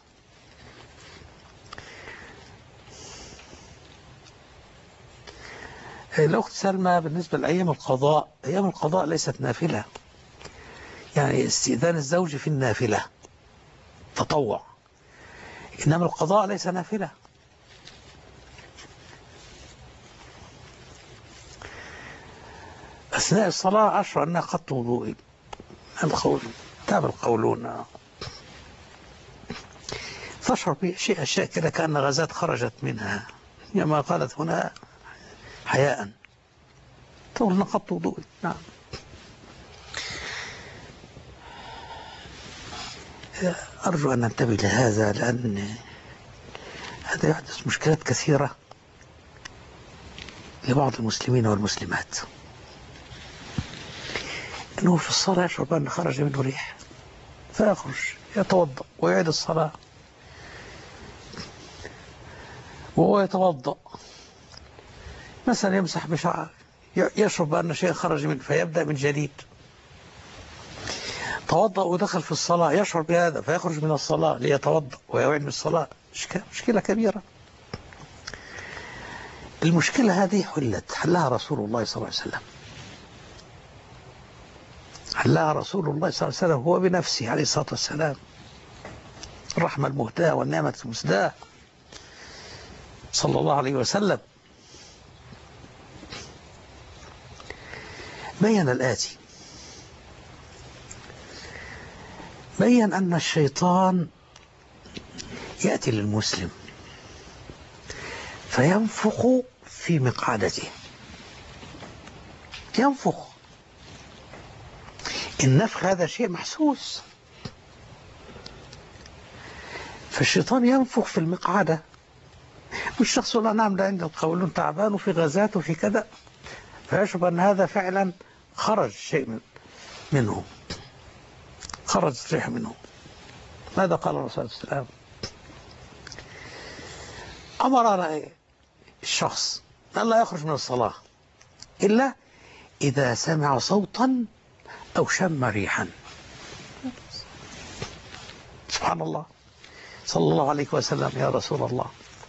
الأخت سلمى بالنسبة لأيام القضاء، أيام القضاء ليست نافلة، يعني استئذان الزوج في النافلة تطوع، إنما القضاء ليس نافلة. أثناء الصلاة أشعر أنها قط وضوئي، تاب القولون، تشعر بأشياء كده كأن غازات خرجت منها، كما قالت هنا حياء، تقول نقضت وضوئي. نعم. أرجو أن ننتبه لهذا، لأن هذا يحدث مشكلات كثيرة لبعض المسلمين والمسلمات، أنه في الصلاة يشعر بأن خرج منه ريح فيخرج يتوضأ ويعيد الصلاة، وهو يتوضأ مثلا يمسح بشعر يشعر بأن شيء خرج منه فيبدأ من جديد، توضأ ودخل في الصلاة يشعر بهذا فيخرج من الصلاة ليتوضأ ويعيد من الصلاة. مشكلة كبيرة. المشكلة هذه حلها رسول الله صلى الله عليه وسلم، حلها رسول الله صلى الله عليه وسلم هو بنفسه عليه الصلاة والسلام، الرحمة المهداة والنعمة المسداة صلى الله عليه وسلم. بين الآتي: بين أن الشيطان يأتي للمسلم فينفخ في مقعدته، ينفخ. النفخ هذا شيء محسوس، فالشيطان ينفخ في المقعدة، والشخص لا نعم ده عنده قولون تعبان وفي غازات وفي كذا، فيشعر أن هذا فعلا خرج شيء منه، خرج ريح منه. ماذا قال الرسول صلى الله عليه وسلم؟ أمر الشخص أن لا يخرج من الصلاة إلا إذا سمع صوتا أو شم ريحا. سبحان الله، صلى الله عليه وسلم. يا رسول الله،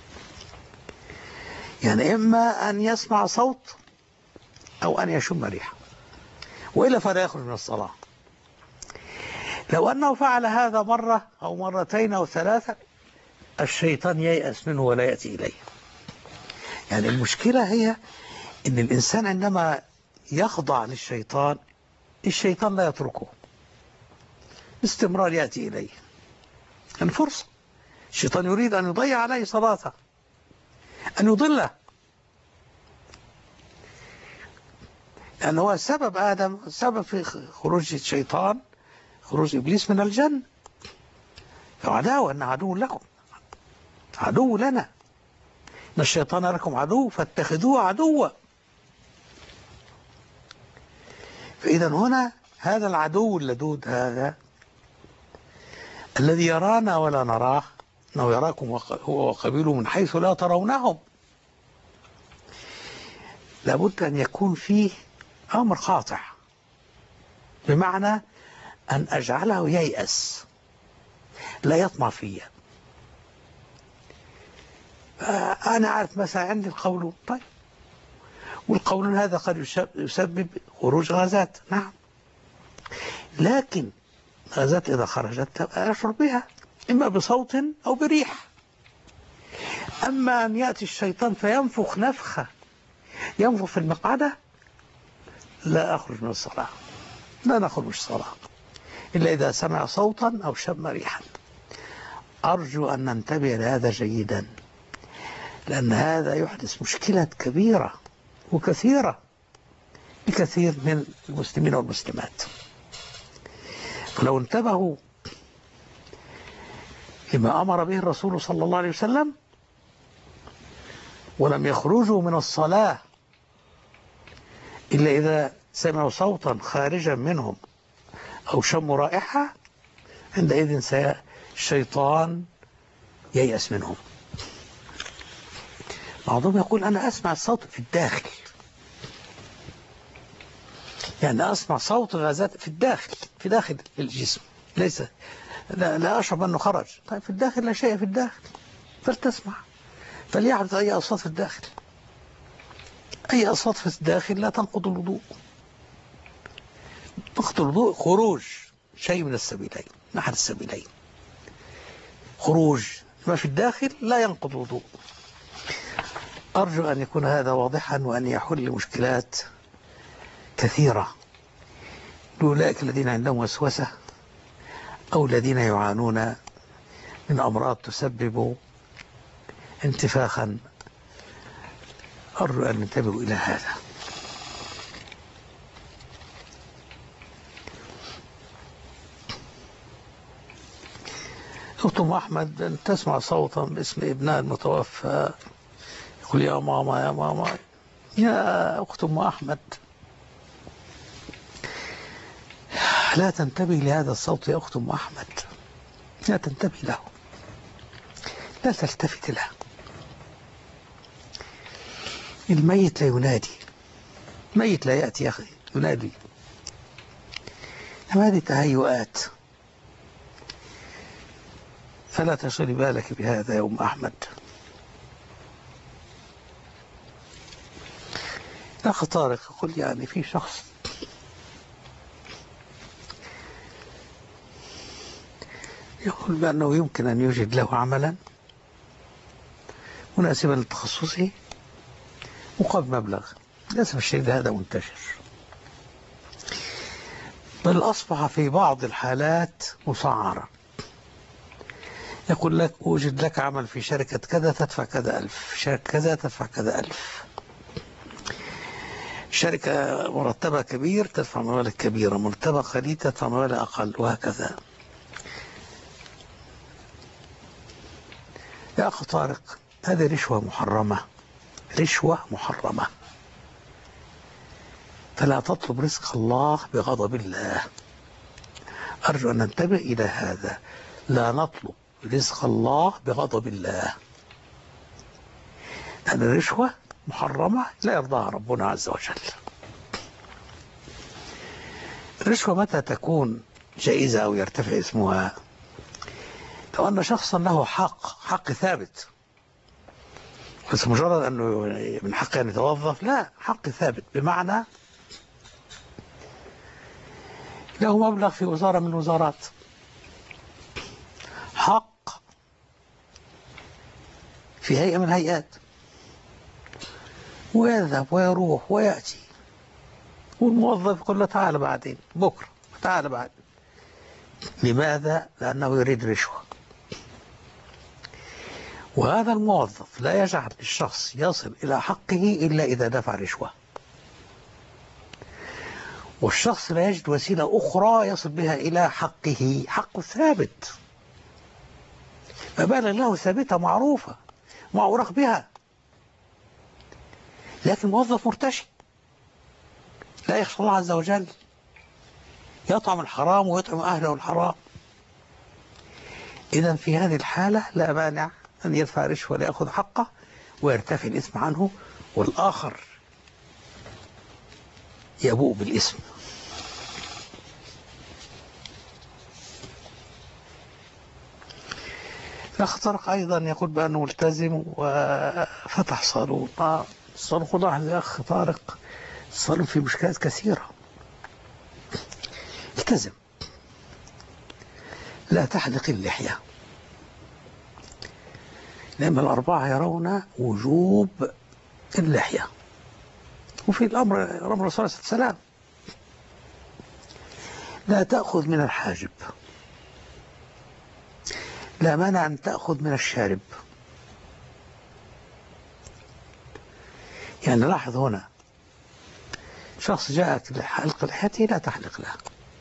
يعني إما أن يسمع صوت أو أن يشم ريحا، وإلا فلا يخرج من الصلاة. لو أنه فعل هذا مرة أو مرتين أو ثلاثة الشيطان ييأس منه ولا يأتي إليه. يعني المشكلة هي أن الإنسان عندما يخضع للشيطان، الشيطان لا يتركه، باستمرار يأتي إليه. الفرصة، الشيطان يريد أن يضيع عليه صلاته، أن يضله، لأنه هو سبب آدم، سبب في خروج الشيطان، خروج إبليس من الجنة. فعداوة، أن عدو لكم، عدو لنا، إن الشيطان لكم عدو فاتخذوه عدوا. فإذا هنا هذا العدو اللدود هذا الذي يرانا ولا نراه، أنه يراكم هو وقبيله من حيث لا ترونهم، لابد أن يكون فيه أمر قاطع، بمعنى أن أجعله ييأس، لا يطمع فيا. أنا عارف مثلا عندي القولون، طيب، والقولون هذا قد يسبب خروج غازات، نعم، لكن غازات إذا خرجت أشعر بها إما بصوت أو بريح. أما أن يأتي الشيطان فينفخ نفخة، ينفخ في المقعدة، لا أخرج من الصلاة، لا نخرج من الصلاة إلا إذا سمع صوتا أو شم ريحا. أرجو أن ننتبه لهذا جيدا، لأن هذا يحدث مشكلة كبيرة وكثيرة لكثير من المسلمين والمسلمات. فلو انتبهوا لما أمر به الرسول صلى الله عليه وسلم ولم يخرجوا من الصلاة إلا إذا سمعوا صوتا خارجا منهم أو شموا رائحة، عندئذ الشيطان ييأس منهم. بعضهم يقول أنا أسمع الصوت في الداخل، يعني أسمع صوت غازات في الداخل، في داخل الجسم، ليس لا أشعر أنه خرج. طيب في الداخل لا شيء في الداخل، فلتسمع، فليحدث أي أصوات في الداخل. أي أصوات في الداخل لا تنقض الوضوء. نقض الوضوء خروج شيء من السبيلين، من أحد السبيلين، خروج ما في الداخل لا ينقض الوضوء. أرجو أن يكون هذا واضحا وأن يحل مشكلات كثيرة لأولئك الذين عندهم وسوسة أو الذين يعانون من أمراض تسبب انتفاخا. أرجو أن ننتبه إلى هذا. أخت أحمد تسمع صوتا باسم ابنها المتوفى يقول يا ماما يا ماما. يا أخت أحمد، لا تنتبه لهذا الصوت يا أخت أحمد، لا تنتبه له، لا تلتفت له. الميت لا ينادي، الميت لا يأتي يا أخي ينادي، هذه تهيؤات، فلا تشغلي بالك بهذا يا أم أحمد. الأخ طارق يقول يعني في شخص يقول بأنه يمكن أن يوجد له عملا مناسبا لتخصصه مقابل مبلغ. للأسف الشديد هذا منتشر، بل أصبح في بعض الحالات مسعرا. يقول لك وجد لك عمل في شركة كذا تدفع كذا ألف، في شركة كذا تدفع كذا ألف، شركة مرتبة كبير تدفع مبالغ كبيرة، مرتبة قليل تدفع مبالغ أقل، وهكذا. يا أخ طارق، هذه رشوة محرمة، رشوة محرمة، فلا تطلب رزق الله بغضب الله. أرجو أن ننتبه إلى هذا، لا نطلب رزق الله بغضب الله، لأن الرشوة محرمة لا يرضاها ربنا عز وجل. الرشوة متى تكون جائزة أو يرتفع اسمها؟ لو أن شخصا له حق ثابت، بس مجرد أنه من حقه أن يتوظف، لا، حق ثابت، بمعنى له مبلغ في وزارة من الوزارات، حق في هيئة من الهيئات، ويذهب ويروح ويأتي، والموظف يقول له تعال بعدين، بكرة تعال بعدين. لماذا؟ لأنه يريد رشوة. وهذا الموظف لا يجعل الشخص يصل إلى حقه إلا إذا دفع رشوة، والشخص لا يجد وسيلة أخرى يصل بها إلى حقه، حقه ثابت، مبالغ له ثابتة معروفة معورق بها، لكن موظف مرتشي لا يخشى الله عز وجل، يطعم الحرام ويطعم أهله الحرام. إذن في هذه الحالة لا مانع أن يدفع رشوة ليأخذ حقه ويرتفع الإثم عنه، والآخر يبوء بالإثم. الأخ طارق أيضا يقول بأنه ملتزم وفتح صالون. الصالون، لاحظ يا أخ طارق، الصالون فيه مشكلات كثيرة. التزم، لا تحلق اللحية، لأن الأربعة يرون وجوب اللحية، وفي الأمر الرسول صلى الله عليه وسلم. لا تأخذ من الحاجب، لا مانع أن تأخذ من الشارب. يعني لاحظ هنا، شخص جاءك لحلق لحيته لا تحلق له،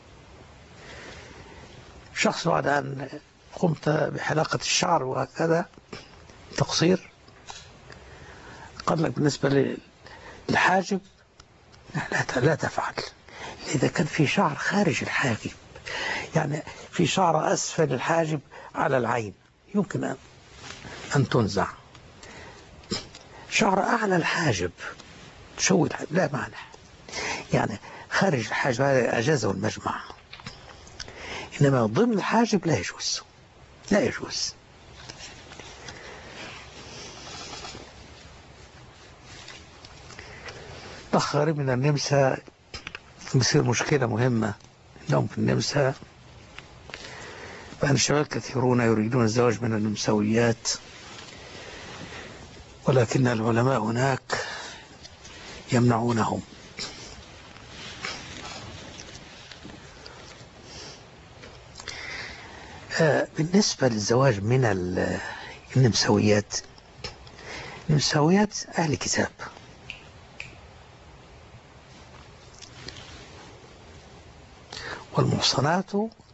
شخص بعد أن قمت بحلاقة الشعر وهكذا تقصير، قال لك بالنسبة للحاجب لا تفعل. إذا كان في شعر خارج الحاجب، يعني في شعر أسفل الحاجب على العين، يمكن أن تنزع. شعر أعلى الحاجب تشوي الحاجب لا مانع، يعني خارج الحاجب هذا أجازه المجمع، إنما ضمن الحاجب لا يجوز، لا يجوز. أخ غريب من النمسا، بتصير مشكلة مهمة لهم في النمسا، فأن الشباب كثيرون يريدون الزواج من النمساويات، ولكن العلماء هناك يمنعونهم. بالنسبة للزواج من النمساويات، النمساويات أهل كتاب، والمحصنات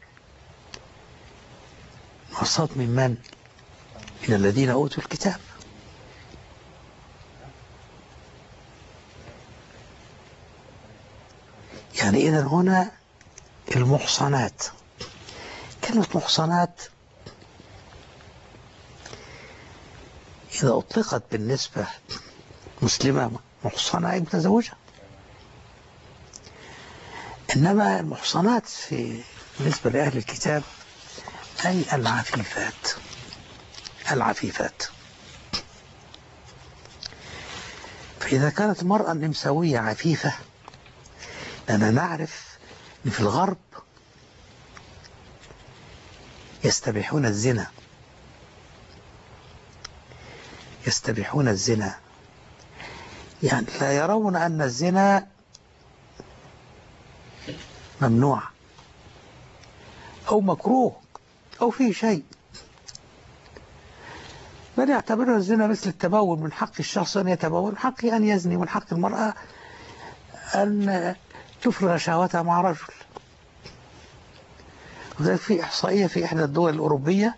محصنات من من؟ من الذين أوتوا الكتاب. يعني إذن هنا المحصنات، كلمة محصنات إذا أطلقت بالنسبة مسلمة محصنة أي متزوجة، إنما المحصنات بالنسبة لأهل الكتاب أي العفيفات، العفيفات. فإذا كانت المرأة النمساوية عفيفة، لأننا نعرف أن في الغرب يستبيحون الزنا، يستبيحون الزنا، يعني لا يرون أن الزنا ممنوع أو مكروه أو فيه شيء، بل يعتبرون الزنا مثل التبول، من حق الشخص أن يتبول، من حقه أن يزني، من حق المرأة أن تفرغ شهوتها مع رجل. وذلك في إحصائية في إحدى الدول الأوروبية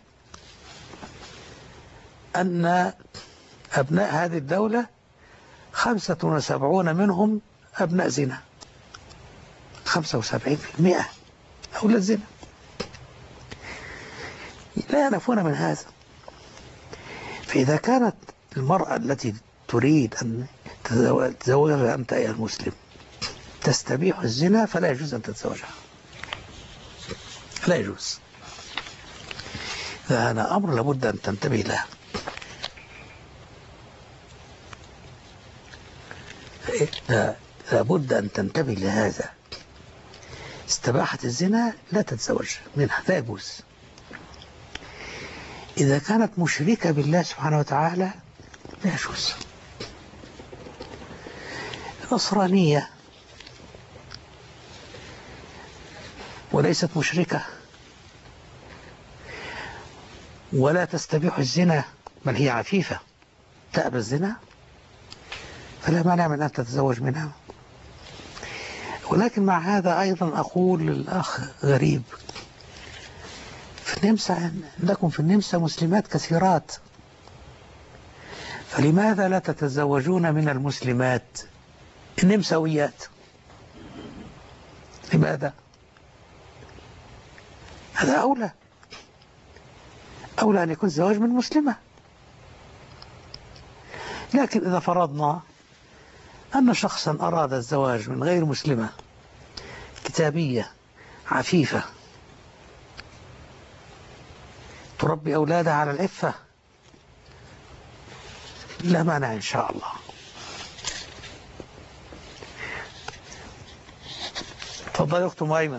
أن أبناء هذه الدولة 75 منهم أبناء زنا، 75% أولاد زنا، لا ينفون من هذا. فإذا كانت المرأة التي تريد أن تتزوجها أنت أيها المسلم تستبيح الزنا، فلا يجوز أن تتزوجها، لا يجوز. هذا أمر لابد أن تنتبه له. لابد أن تنتبه لهذا. استباحة الزنا لا تتزوج منها، لا يجوز. إذا كانت مشركة بالله سبحانه وتعالى لا يجوز. نصرانية وليست مشركة ولا تستبيح الزنا، بل هي عفيفة تأبى الزنا، فلا مانع من أن تتزوج منها. ولكن مع هذا أيضا أقول للأخ غريب، في النمسا عندكم في النمسا مسلمات كثيرات، فلماذا لا تتزوجون من المسلمات النمساويات؟ لماذا؟ هذا أولى أن يكون الزواج من مسلمة. لكن إذا فرضنا أن شخصا أراد الزواج من غير مسلمة كتابية عفيفة تربي أولادها على العفة، لا مانع إن شاء الله. تفضلي أخت أيمن.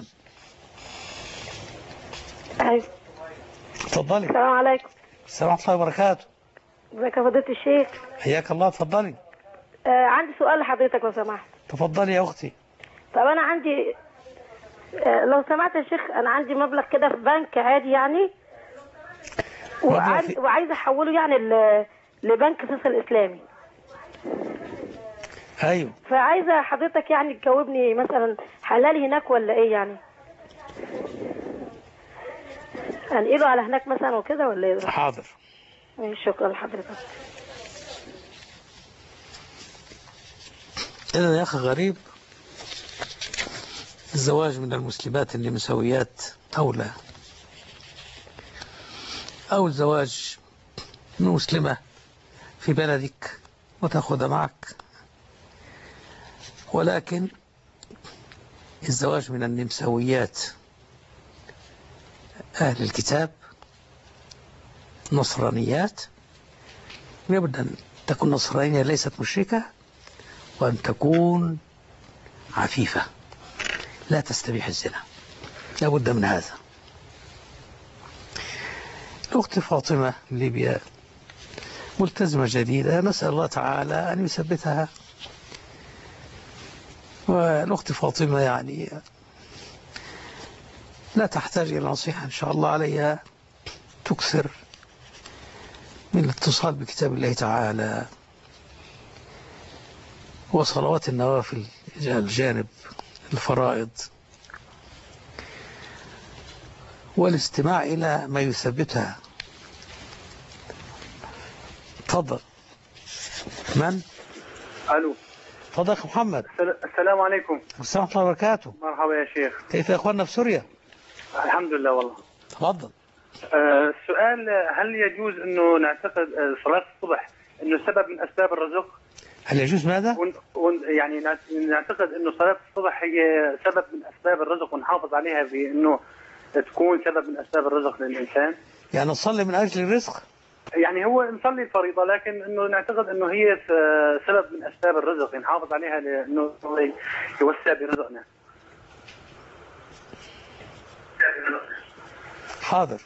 تفضلي. السلام عليكم. السلام ورحمة الله وبركاته. ازيك يا فضيلة الشيخ؟ حياك الله. تفضلي. عندي سؤال لحضرتك لو سمحت. تفضلي يا أختي. طب أنا عندي لو سمحت يا شيخ، أنا عندي مبلغ كده في بنك عادي يعني، وعايزة أحوله يعني لبنك فيصل الإسلامي. أيوه. فعايزة حضرتك يعني تجاوبني مثلا حلال هناك ولا إيه يعني؟ هنقله على هناك مثلا وكده ولا إيه؟ حاضر. شكرا لحضرتك. إذا يا أخي غريب، الزواج من المسلمات النمساويات أولى، أو الزواج من مسلمة في بلدك وتأخذ معك. ولكن الزواج من النمساويات أهل الكتاب نصرانيات، يبدو أن تكون نصرانية ليست مشركة، وأن تكون عفيفة لا تستبيح الزنا، لا بد من هذا. الأخت فاطمة من ليبيا ملتزمة جديدة، نسأل الله تعالى أن يثبتها. والأخت فاطمة يعني لا تحتاج إلى نصيحة إن شاء الله، عليها تكثر من الاتصال بكتاب الله تعالى وصلوات النوافل الجانب الفرائض، والاستماع إلى ما يثبتها. تفضل. من؟ ألو. تفضل أخي محمد. السلام عليكم. السلام ورحمة الله وبركاته. مرحبا يا شيخ. كيف يا أخواننا في سوريا؟ الحمد لله والله. تفضل. السؤال، هل يجوز أنه نعتقد صلاة الصبح أنه سبب من أسباب الرزق؟ هل يجوز ماذا؟ يعني نعتقد أنه صلاة الصبح هي سبب من أسباب الرزق ونحافظ عليها بأنه تكون سبب من أسباب الرزق للإنسان؟ يعني نصلي من أجل الرزق؟ يعني هو نصلي الفريضة، لكن انه نعتقد انه هي سبب من اسباب الرزق، نحافظ عليها لانه يوسع برزقنا. حاضر.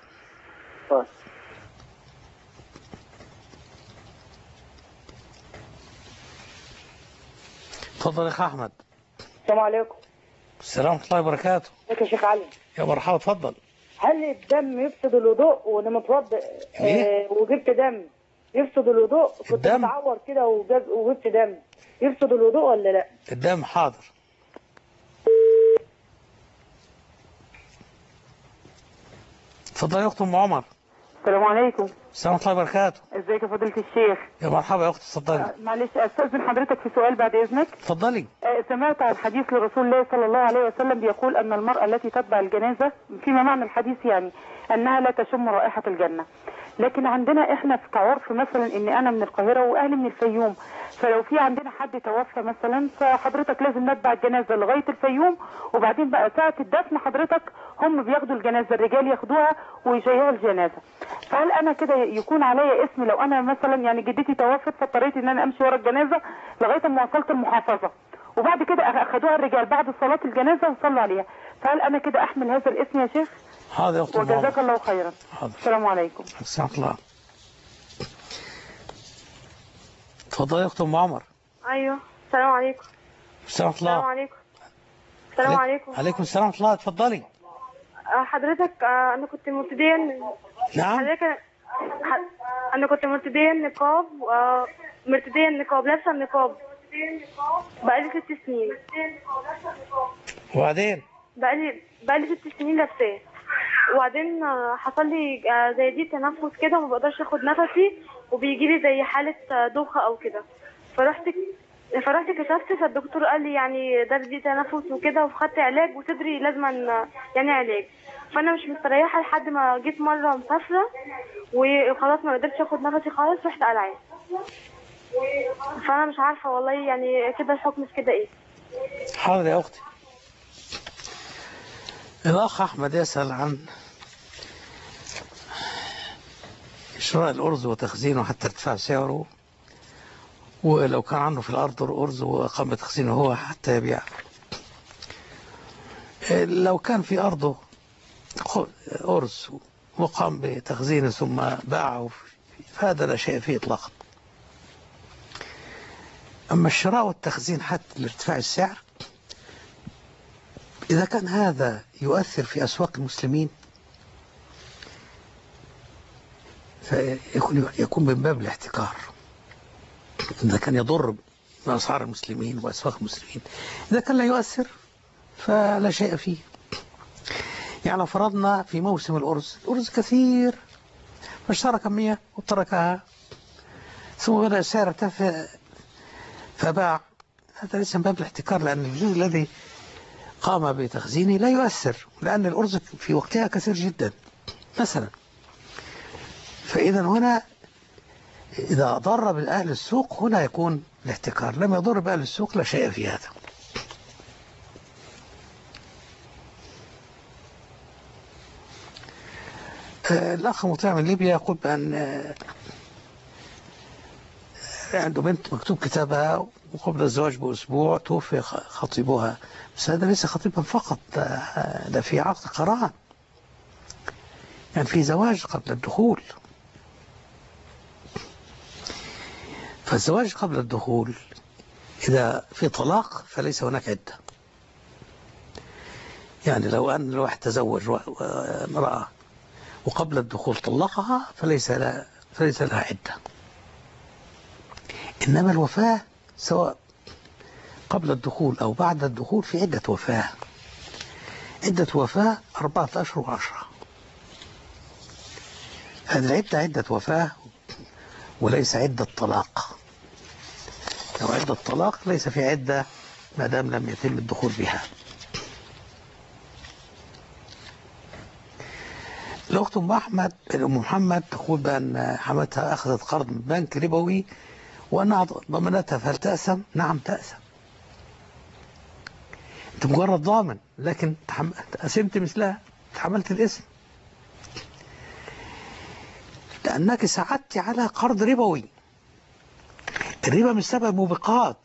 تفضل يا اخ احمد. السلام عليكم. السلام ورحمه الله وبركاته. ازيك يا شيخ علي؟ يا مرحبا، اتفضل. هل الدم يفسد الوضوء وانا متوضئ وجبت دم يفسد الوضوء؟ كنت متعور كده وجبت دم يفسد الوضوء ولا لا؟ الدم حاضر. اتفضل يا اخت ام عمر. السلام عليكم. السلام ورحمه الله وبركاته. ازيك يا فضيلة الشيخ؟ يا مرحبا يا اختي، اتفضلي. معلش استاذن حضرتك في سؤال بعد اذنك. اتفضلي. سمعت عن حديث لرسول الله صلى الله عليه وسلم بيقول ان المرأة التي تتبع الجنازة، فيما معنى الحديث يعني انها لا تشم رائحة الجنة. لكن عندنا احنا في كعرف مثلا ان انا من القاهرة واهلي من الفيوم، فلو في عندنا حد توفى مثلا فحضرتك لازم نتبع الجنازة لغاية الفيوم، وبعدين بقى ساعة الدفن حضرتك هم بياخدوا الجنازة، الرجال ياخدوها ويشيعوا الجنازة. فهل انا كده يكون عليا اسم لو انا مثلا يعني جدتي توفت فاضطريت ان انا امشي ورا الجنازة لغاية ما وصلت المحافظة، وبعد كده اخدوها الرجال بعد صلاة الجنازة وصلوا عليها، فهل انا كده احمل هذا الاسم يا شيخ؟ حاضر يا اخت. وجزاك الله خيرا. حاضر. السلام عليكم. السلام الله. اتفضلي يا اخت ام عمر. ايوه السلام عليكم. السلام الله. السلام عليكم. السلام عليكم. عليكم السلام ورحمه الله. اتفضلي. حضرتك انا كنت مبتدئا. نعم. حضرتك انا كنت مبتدئا نقاب، مرتديا النقاب، لابسه النقاب بقالي 6 سنين. وبعدين؟ بقالي 6 سنين لابساه، وبعدين حصل لي زي دي تنفس كده وما بقدرش اخد نفسي، وبيجي لي زي حاله دوخه او كده، فرحت كشفت، فالدكتور قال لي يعني ده دي تنفس وكده، وخدت علاج وصدري لازم يعني علاج. فانا مش مستريحه لحد ما جيت مره مسافره وخلاص ما قدرتش اخد نفسي خالص، رحت قلعان. فانا مش عارفه والله يعني كده الحكم في كده ايه. حاضر يا اختي. الاخ احمد يسأل عن شراء الارز وتخزينه حتى ارتفاع سعره، ولو كان عنده في الارض ارز وقام بتخزينه هو حتى يبيع. لو كان في ارضه ارز وقام بتخزينه ثم باعه فهذا لا شيء فيه اطلاقا. اما الشراء والتخزين حتى لارتفاع السعر، إذا كان هذا يؤثر في أسواق المسلمين فيكون من باب الاحتكار. إذا كان يضر بأسعار المسلمين وأسواق المسلمين، إذا كان لا يؤثر فلا شيء فيه. يعني فرضنا في موسم الأرز كثير، فاشترى كمية وتركها، ثم بدأ السعر ارتفع فباع، هذا ليس من باب الاحتكار، لأن الجزء الذي قام بتخزينه لا يؤثر، لأن الأرز في وقتها كثير جدا مثلا. فإذا هنا إذا ضر بأهل السوق هنا يكون الاحتكار، لم يضر بأهل السوق لا شيء في هذا. الأخ مطيع من ليبيا يقول بأن عنده بنت مكتوب كتابها وقبل الزواج بأسبوع توفي خطيبها، بس هذا ليس خطيبا فقط، ده في عقد قران، يعني في زواج قبل الدخول. فالزواج قبل الدخول إذا في طلاق فليس هناك عدة. يعني لو أن الواحد تزوج امرأة وقبل الدخول طلقها فليس لها عدة. إنما الوفاة سواء قبل الدخول أو بعد الدخول في عدة وفاة. عدة وفاة 4 أشهر و10. هذه العدة عدة وفاة وليس عدة طلاق. لو عدة طلاق ليس في عدة ما دام لم يتم الدخول بها. الأخت أم محمد تقول بأن حماتها أخذت قرض من بنك ربوي وأنها ضمنتها، فهل تأثم؟ نعم تأثم. أنت مجرد ضامن، لكن أثمت مثلها، تحملت الاسم. لأنك ساعدت على قرض ربوي. الربا مش سبب موبقات،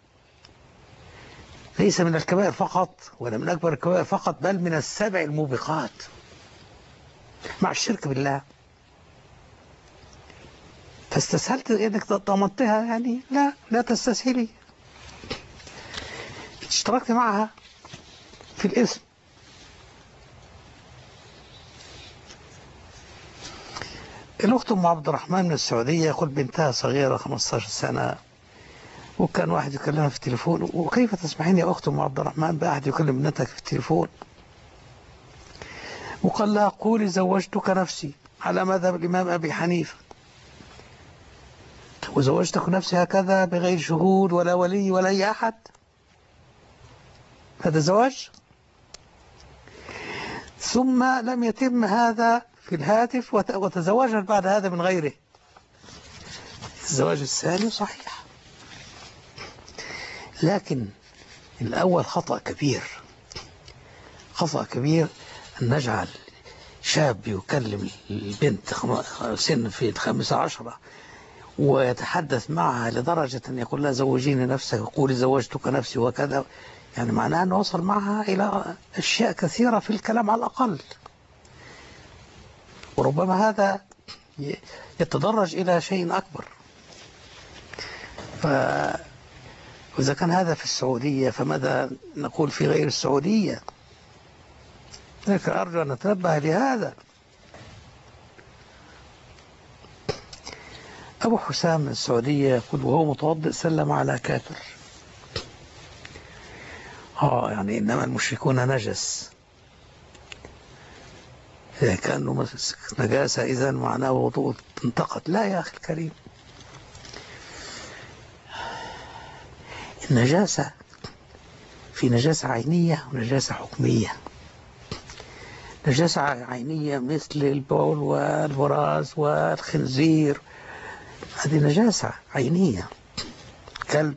ليس من الكبائر فقط ولا من أكبر الكبائر فقط، بل من السبع الموبقات مع الشرك بالله. فاستسهلت انك ضمنتها، يعني لا تستسهلي، اشتركت معها في الاسم. الأخت أم عبد الرحمن من السعودية، يقول بنتها صغيرة 15 سنة، وكان واحد يكلمها في التليفون. وكيف تسمحين يا أخت أم عبد الرحمن بأحد يكلم ابنتك في التليفون؟ وقال لها قولي زوجتك نفسي على مذهب الإمام أبي حنيفة، وزوجتك نفسي هكذا بغير شهود ولا ولي ولا أي أحد، هذا زواج؟ ثم لم يتم هذا في الهاتف وتزوجت بعد هذا من غيره. الزواج الثاني صحيح، لكن الأول خطأ كبير، خطأ كبير أن نجعل شاب يكلم البنت سن في 15 ويتحدث معها لدرجة أن يقول لها زوجيني نفسك وقولي زوجتك نفسي وكذا، يعني معناه أنه وصل معها إلى أشياء كثيرة في الكلام على الأقل، وربما هذا يتدرج إلى شيء أكبر. وإذا كان هذا في السعودية فماذا نقول في غير السعودية؟ لكن أرجو أن نتنبه لهذا. أبو حسام من السعودية يقول وهو متوضئ سلم على كافر. يعني إنما المشركون نجس، إذا كانوا نجاسة إذن معناه وضوء انتقد. لا يا أخي الكريم، النجاسة في نجاسة عينية ونجاسة حكمية. نجاسة عينية مثل البول والبراز والخنزير، هذه نجاسة عينية، كلب.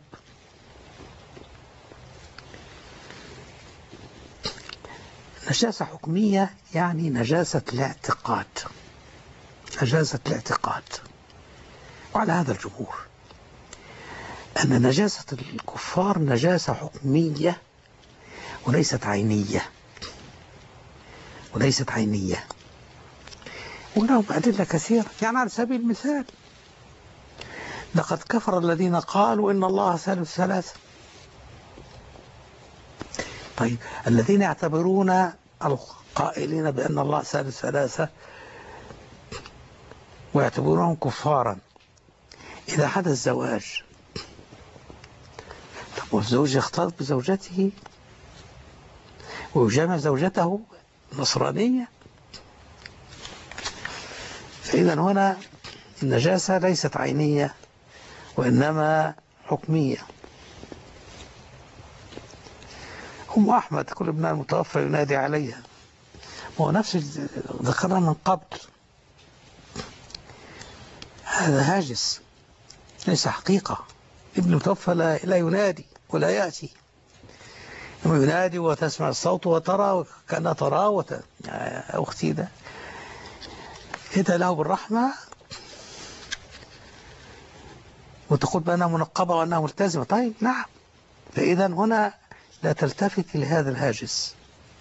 نجاسة حكمية يعني نجاسة الاعتقاد، نجاسة الاعتقاد. وعلى هذا الجمهور أن نجاسة الكفار نجاسة حكمية وليست عينية، وليست عينية. ولهم أدلة كثيرة، يعني على سبيل المثال لقد كفر الذين قالوا إن الله ثالث ثلاثة. طيب الذين يعتبرون القائلين بأن الله ثالث ثلاثة ويعتبرونهم كفارا، إذا حدث زواج والزوج يختلط بزوجته ويجامع زوجته نصرانية، فإذا هنا النجاسة ليست عينية وإنما حكمية. أم أحمد كل ابن المتوفى ينادي عليها، وهو نفس ذكرنا من قبل، هذا هاجس ليس حقيقة. ابن المتوفى لا ينادي ولا يأتي، لما ينادي وتسمع الصوت وترى كأنها تراه أختي ده إذا له بالرحمة وتقول بأنها منقبة وأنها ملتزمة. طيب نعم، فإذا هنا لا تلتفت لهذا الهاجس.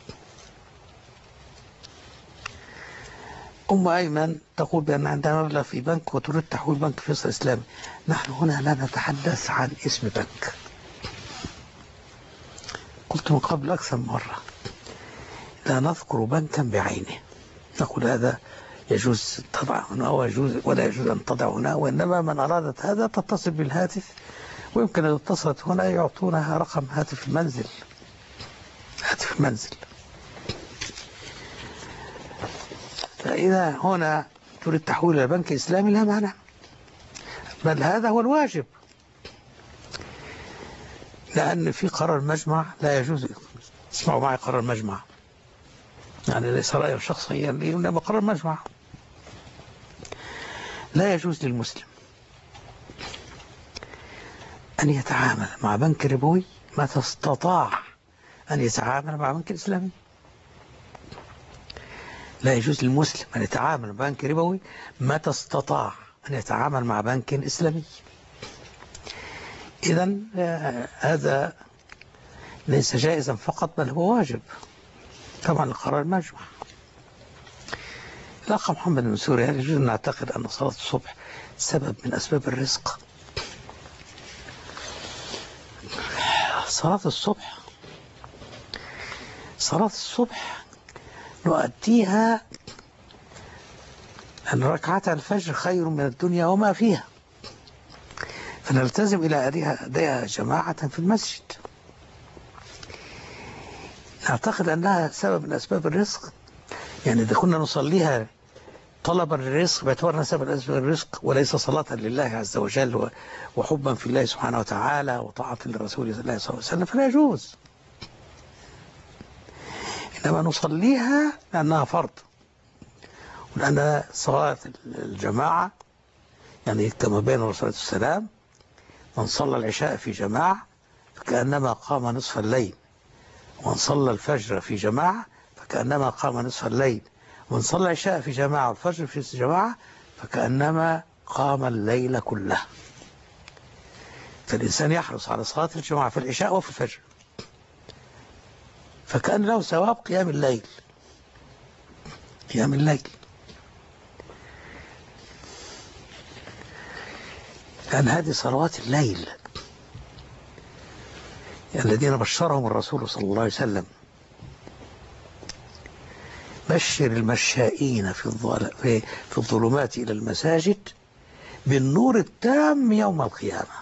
أم أيمن تقول بأن عندها مبلغ في بنك وتريد تحويل بنك فيصل الإسلامي. نحن هنا لا نتحدث عن اسم بنك، قلت من قبل أكثر مرة لا نذكر بنكا بعينه، نقول هذا يجوز تضع هنا ولا يجوز أن تضع هنا، وإنما من أرادت هذا تتصل بالهاتف، ويمكن أن اتصلت هنا يعطونها رقم هاتف المنزل، هاتف المنزل. فإذا هنا تريد تحويل إلى بنك إسلامي لا مانع، بل هذا هو الواجب، لأن في قرار المجمع لا يجوز. اسمعوا معي قرار المجمع، يعني ليس رأيا شخصيا لي، إنما قرار المجمع لا يجوز للمسلم أن يتعامل مع بنك ربوي ما تستطاع أن يتعامل مع بنك إسلامي. لا يجوز للمسلم أن يتعامل مع بنك ربوي متى استطاع أن يتعامل مع بنك إسلامي. إذن هذا ليس جائزا فقط بل هو واجب طبعا لقرار المجمع. الأخ محمد بن سوري، هل يجوز أن نعتقد أن صلاة الصبح سبب من أسباب الرزق؟ صلاة الصبح نؤديها أن ركعة الفجر خير من الدنيا وما فيها، فنلتزم إلى أدائها جماعة في المسجد. نعتقد أنها سبب من أسباب الرزق، يعني إذا كنا نصليها طلبا للرزق باعتبارنا سبب من أسباب الرزق وليس صلاة لله عز وجل وحبا في الله سبحانه وتعالى وطاعة لرسوله صلى الله عليه وسلم فلا يجوز. إنما نصليها لأنها فرض، ولأن صلاة الجماعة يعني كما بين الرسول عليه السلام من صلى العشاء في جماعة فكأنما قام نصف الليل، ومن صلى الفجر في جماعة فكأنما قام نصف الليل، ومن صلى العشاء في جماعة والفجر في جماعة فكأنما قام الليل كله. فالإنسان يحرص على صلاة الجماعة في العشاء وفي الفجر، فكأن له ثواب قيام الليل. لأن هذه صلوات الليل الذين بشرهم الرسول صلى الله عليه وسلم: بشر المشائين في الظلمات إلى المساجد بالنور التام يوم القيامة.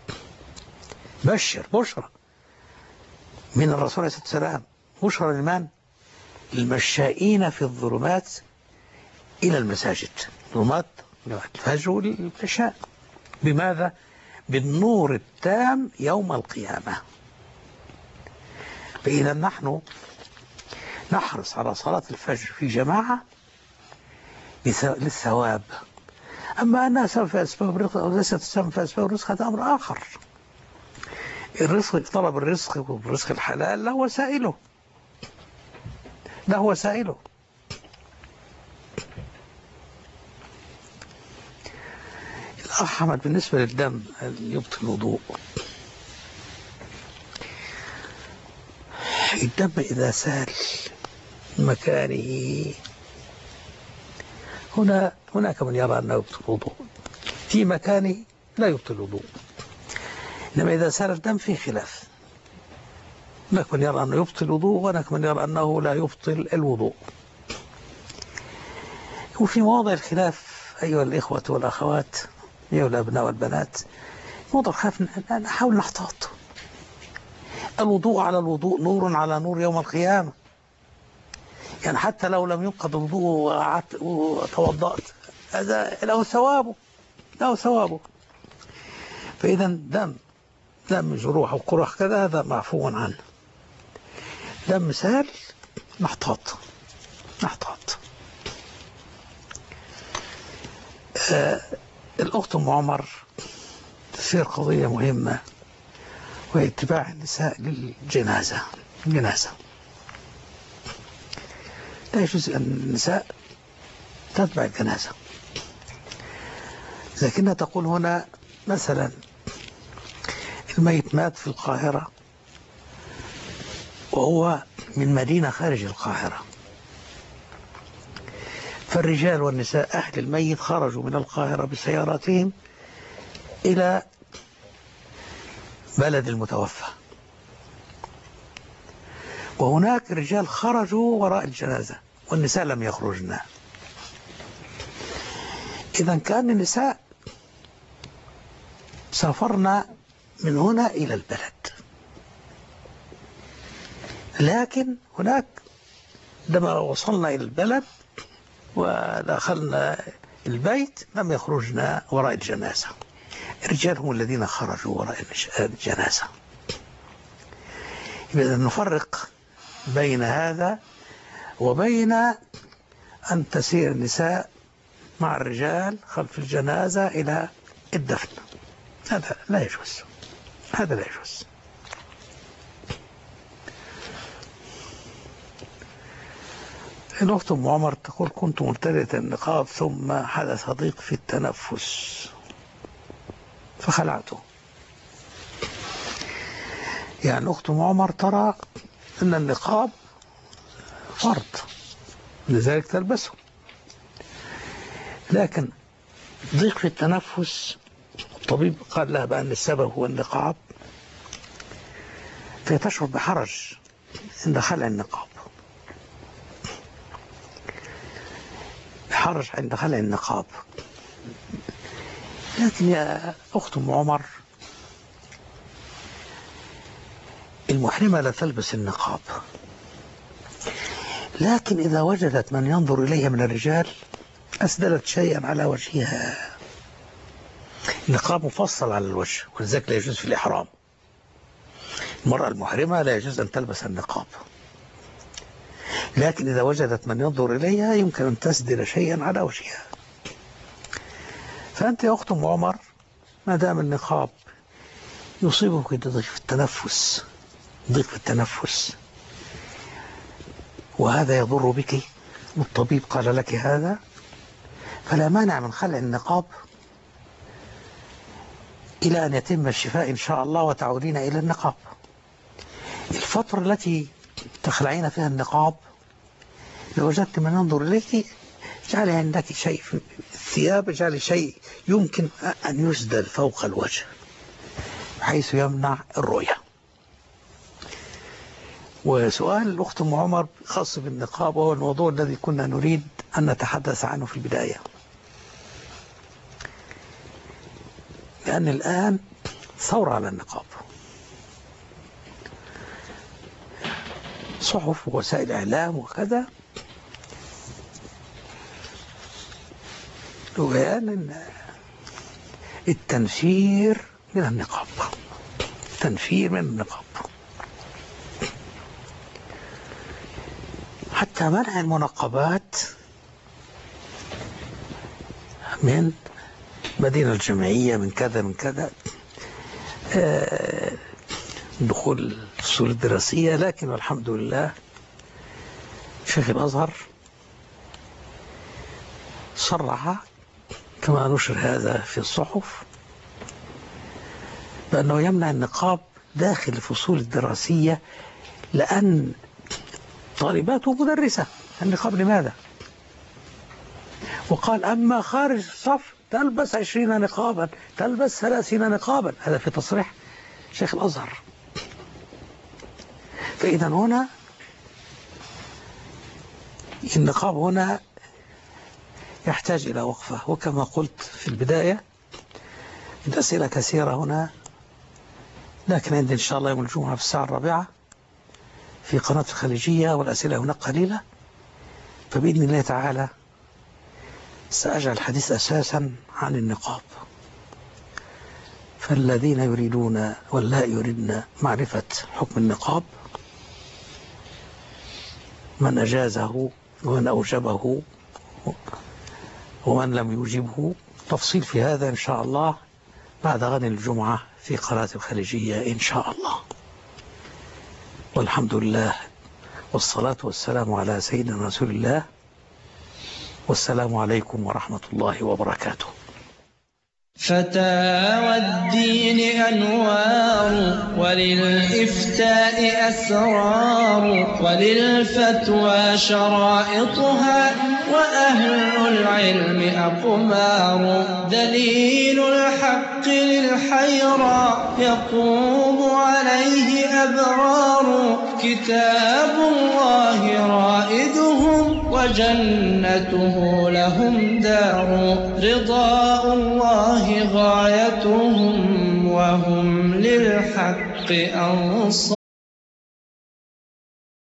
بشرى من الرسول عليه السلام، بشرى لمن؟ المشائين في الظلمات إلى المساجد، ظلمات الفجر والعشاء. بماذا؟ بالنور التام يوم القيامة. فإذا نحن نحرص على صلاة الفجر في جماعة للثواب. أما أنها سبب في أسباب الرزق أو ليست سبب في أسباب الرزق هذا أمر آخر. الرزق، طلب الرزق والرزق الحلال له وسائله. الأخ أحمد، بالنسبة للدم يبطل الوضوء. الدم إذا سال مكانه هناك من يرى أنه يبطل الوضوء، في مكانه لا يبطل الوضوء. إنما إذا سال الدم في خلاف، هناك من يرى أنه يبطل الوضوء وهناك من يرى أنه لا يبطل الوضوء. وفي مواضع الخلاف أيها الإخوة والأخوات، أيها الأبناء والبنات، موضوع الخلاف نحاول نحتاط. الوضوء على الوضوء نور على نور يوم القيامة. يعني حتى لو لم ينقض الوضوء وتوضأت هذا له ثوابه. فإذا دم جروح وقرح كذا هذا معفو عنه. دم سال نحتاط. الأخت أم عمر تثير قضية مهمة، وهي اتباع النساء للجنازة. لا يجوز أن النساء تتبع الجنازة، لكنها تقول هنا مثلا الميت مات في القاهرة وهو من مدينة خارج القاهرة، فالرجال والنساء أهل الميت خرجوا من القاهرة بسياراتهم إلى بلد المتوفى، وهناك رجال خرجوا وراء الجنازة والنساء لم يخرجن. إذا كان النساء سافرنا من هنا إلى البلد، لكن هناك عندما وصلنا إلى البلد ودخلنا البيت لم يخرجنا وراء الجنازة. الرجال هم الذين خرجوا وراء الجنازة. إذا نفرق بين هذا وبين أن تسير النساء مع الرجال خلف الجنازة إلى الدفن. هذا لا يجوز. الأخت أم عمر تقول كنت مرتدية النقاب ثم حدث ضيق في التنفس فخلعته. يعني الأخت أم عمر ترى أن النقاب فرض لذلك تلبسه، لكن ضيق في التنفس الطبيب قال لها بأن السبب هو النقاب، فتشعر بحرج عند خلع النقاب، حرج عند خلع النقاب. لكن يا أخت أم عمر المحرمة لا تلبس النقاب، لكن إذا وجدت من ينظر إليها من الرجال أسدلت شيئا على وجهها. النقاب مفصل على الوجه ولذلك لا يجوز في الإحرام. المرأة المحرمة لا يجوز أن تلبس النقاب، لكن إذا وجدت من ينظر إليها يمكن أن تسدل شيئا على وجهها. فأنت يا أخت أم عمر ما دام النقاب يصيبك ضيق في التنفس، ضيق في التنفس، وهذا يضر بك والطبيب قال لك هذا، فلا مانع من خلع النقاب إلى أن يتم الشفاء إن شاء الله وتعودين إلى النقاب. الفترة التي تخلعين فيها النقاب لو وجدت من ينظر إليك اجعلي عندك شيء في الثياب، اجعلي شيء يمكن أن يسدل فوق الوجه بحيث يمنع الرؤية. وسؤال الأخت أم عمر خاص بالنقاب وهو الموضوع الذي كنا نريد أن نتحدث عنه في البداية، لأن الآن ثورة على النقاب، صحف ووسائل إعلام وكذا، وبيان التنفير من النقاب، تنفير من النقاب، حتى منع المنقبات من مدينة الجمعية من كذا من كذا، دخول الفصول الدراسية. لكن والحمد لله شيخ الأزهر صرح كما نشر هذا في الصحف بأنه يمنع النقاب داخل الفصول الدراسية، لأن طالباته مدرسة النقاب لماذا؟ وقال أما خارج الصف تلبس 20 نقابا، تلبس 30 نقابا، هذا في تصريح شيخ الأزهر. فإذا هنا النقاب هنا يحتاج إلى وقفة، وكما قلت في البداية الأسئلة كثيرة هنا، لكن عندي إن شاء الله يوم الجمعة في الساعة 4 في قناة الخليجية والأسئلة هناك قليلة، فبإذن الله تعالى سأجعل الحديث أساسا عن النقاب. فالذين يريدون ولا يريدن معرفة حكم النقاب، من أجازه ومن أوجبه ومن لم يوجبه، تفصيل في هذا إن شاء الله بعد غد الجمعة في قناة الخليجية إن شاء الله. والحمد لله والصلاة والسلام على سيدنا رسول الله، والسلام عليكم ورحمة الله وبركاته. فتاوى الدين أنوار، وللإفتاء أسرار، وللفتوى شرائطها، وأهل العلم أقمار. دليل الحق للحيرى يقوم عليه أبرار، كتاب الله رائدهم وجنته لهم دار. رضاء الله غايتهم وهم للحق أنصار.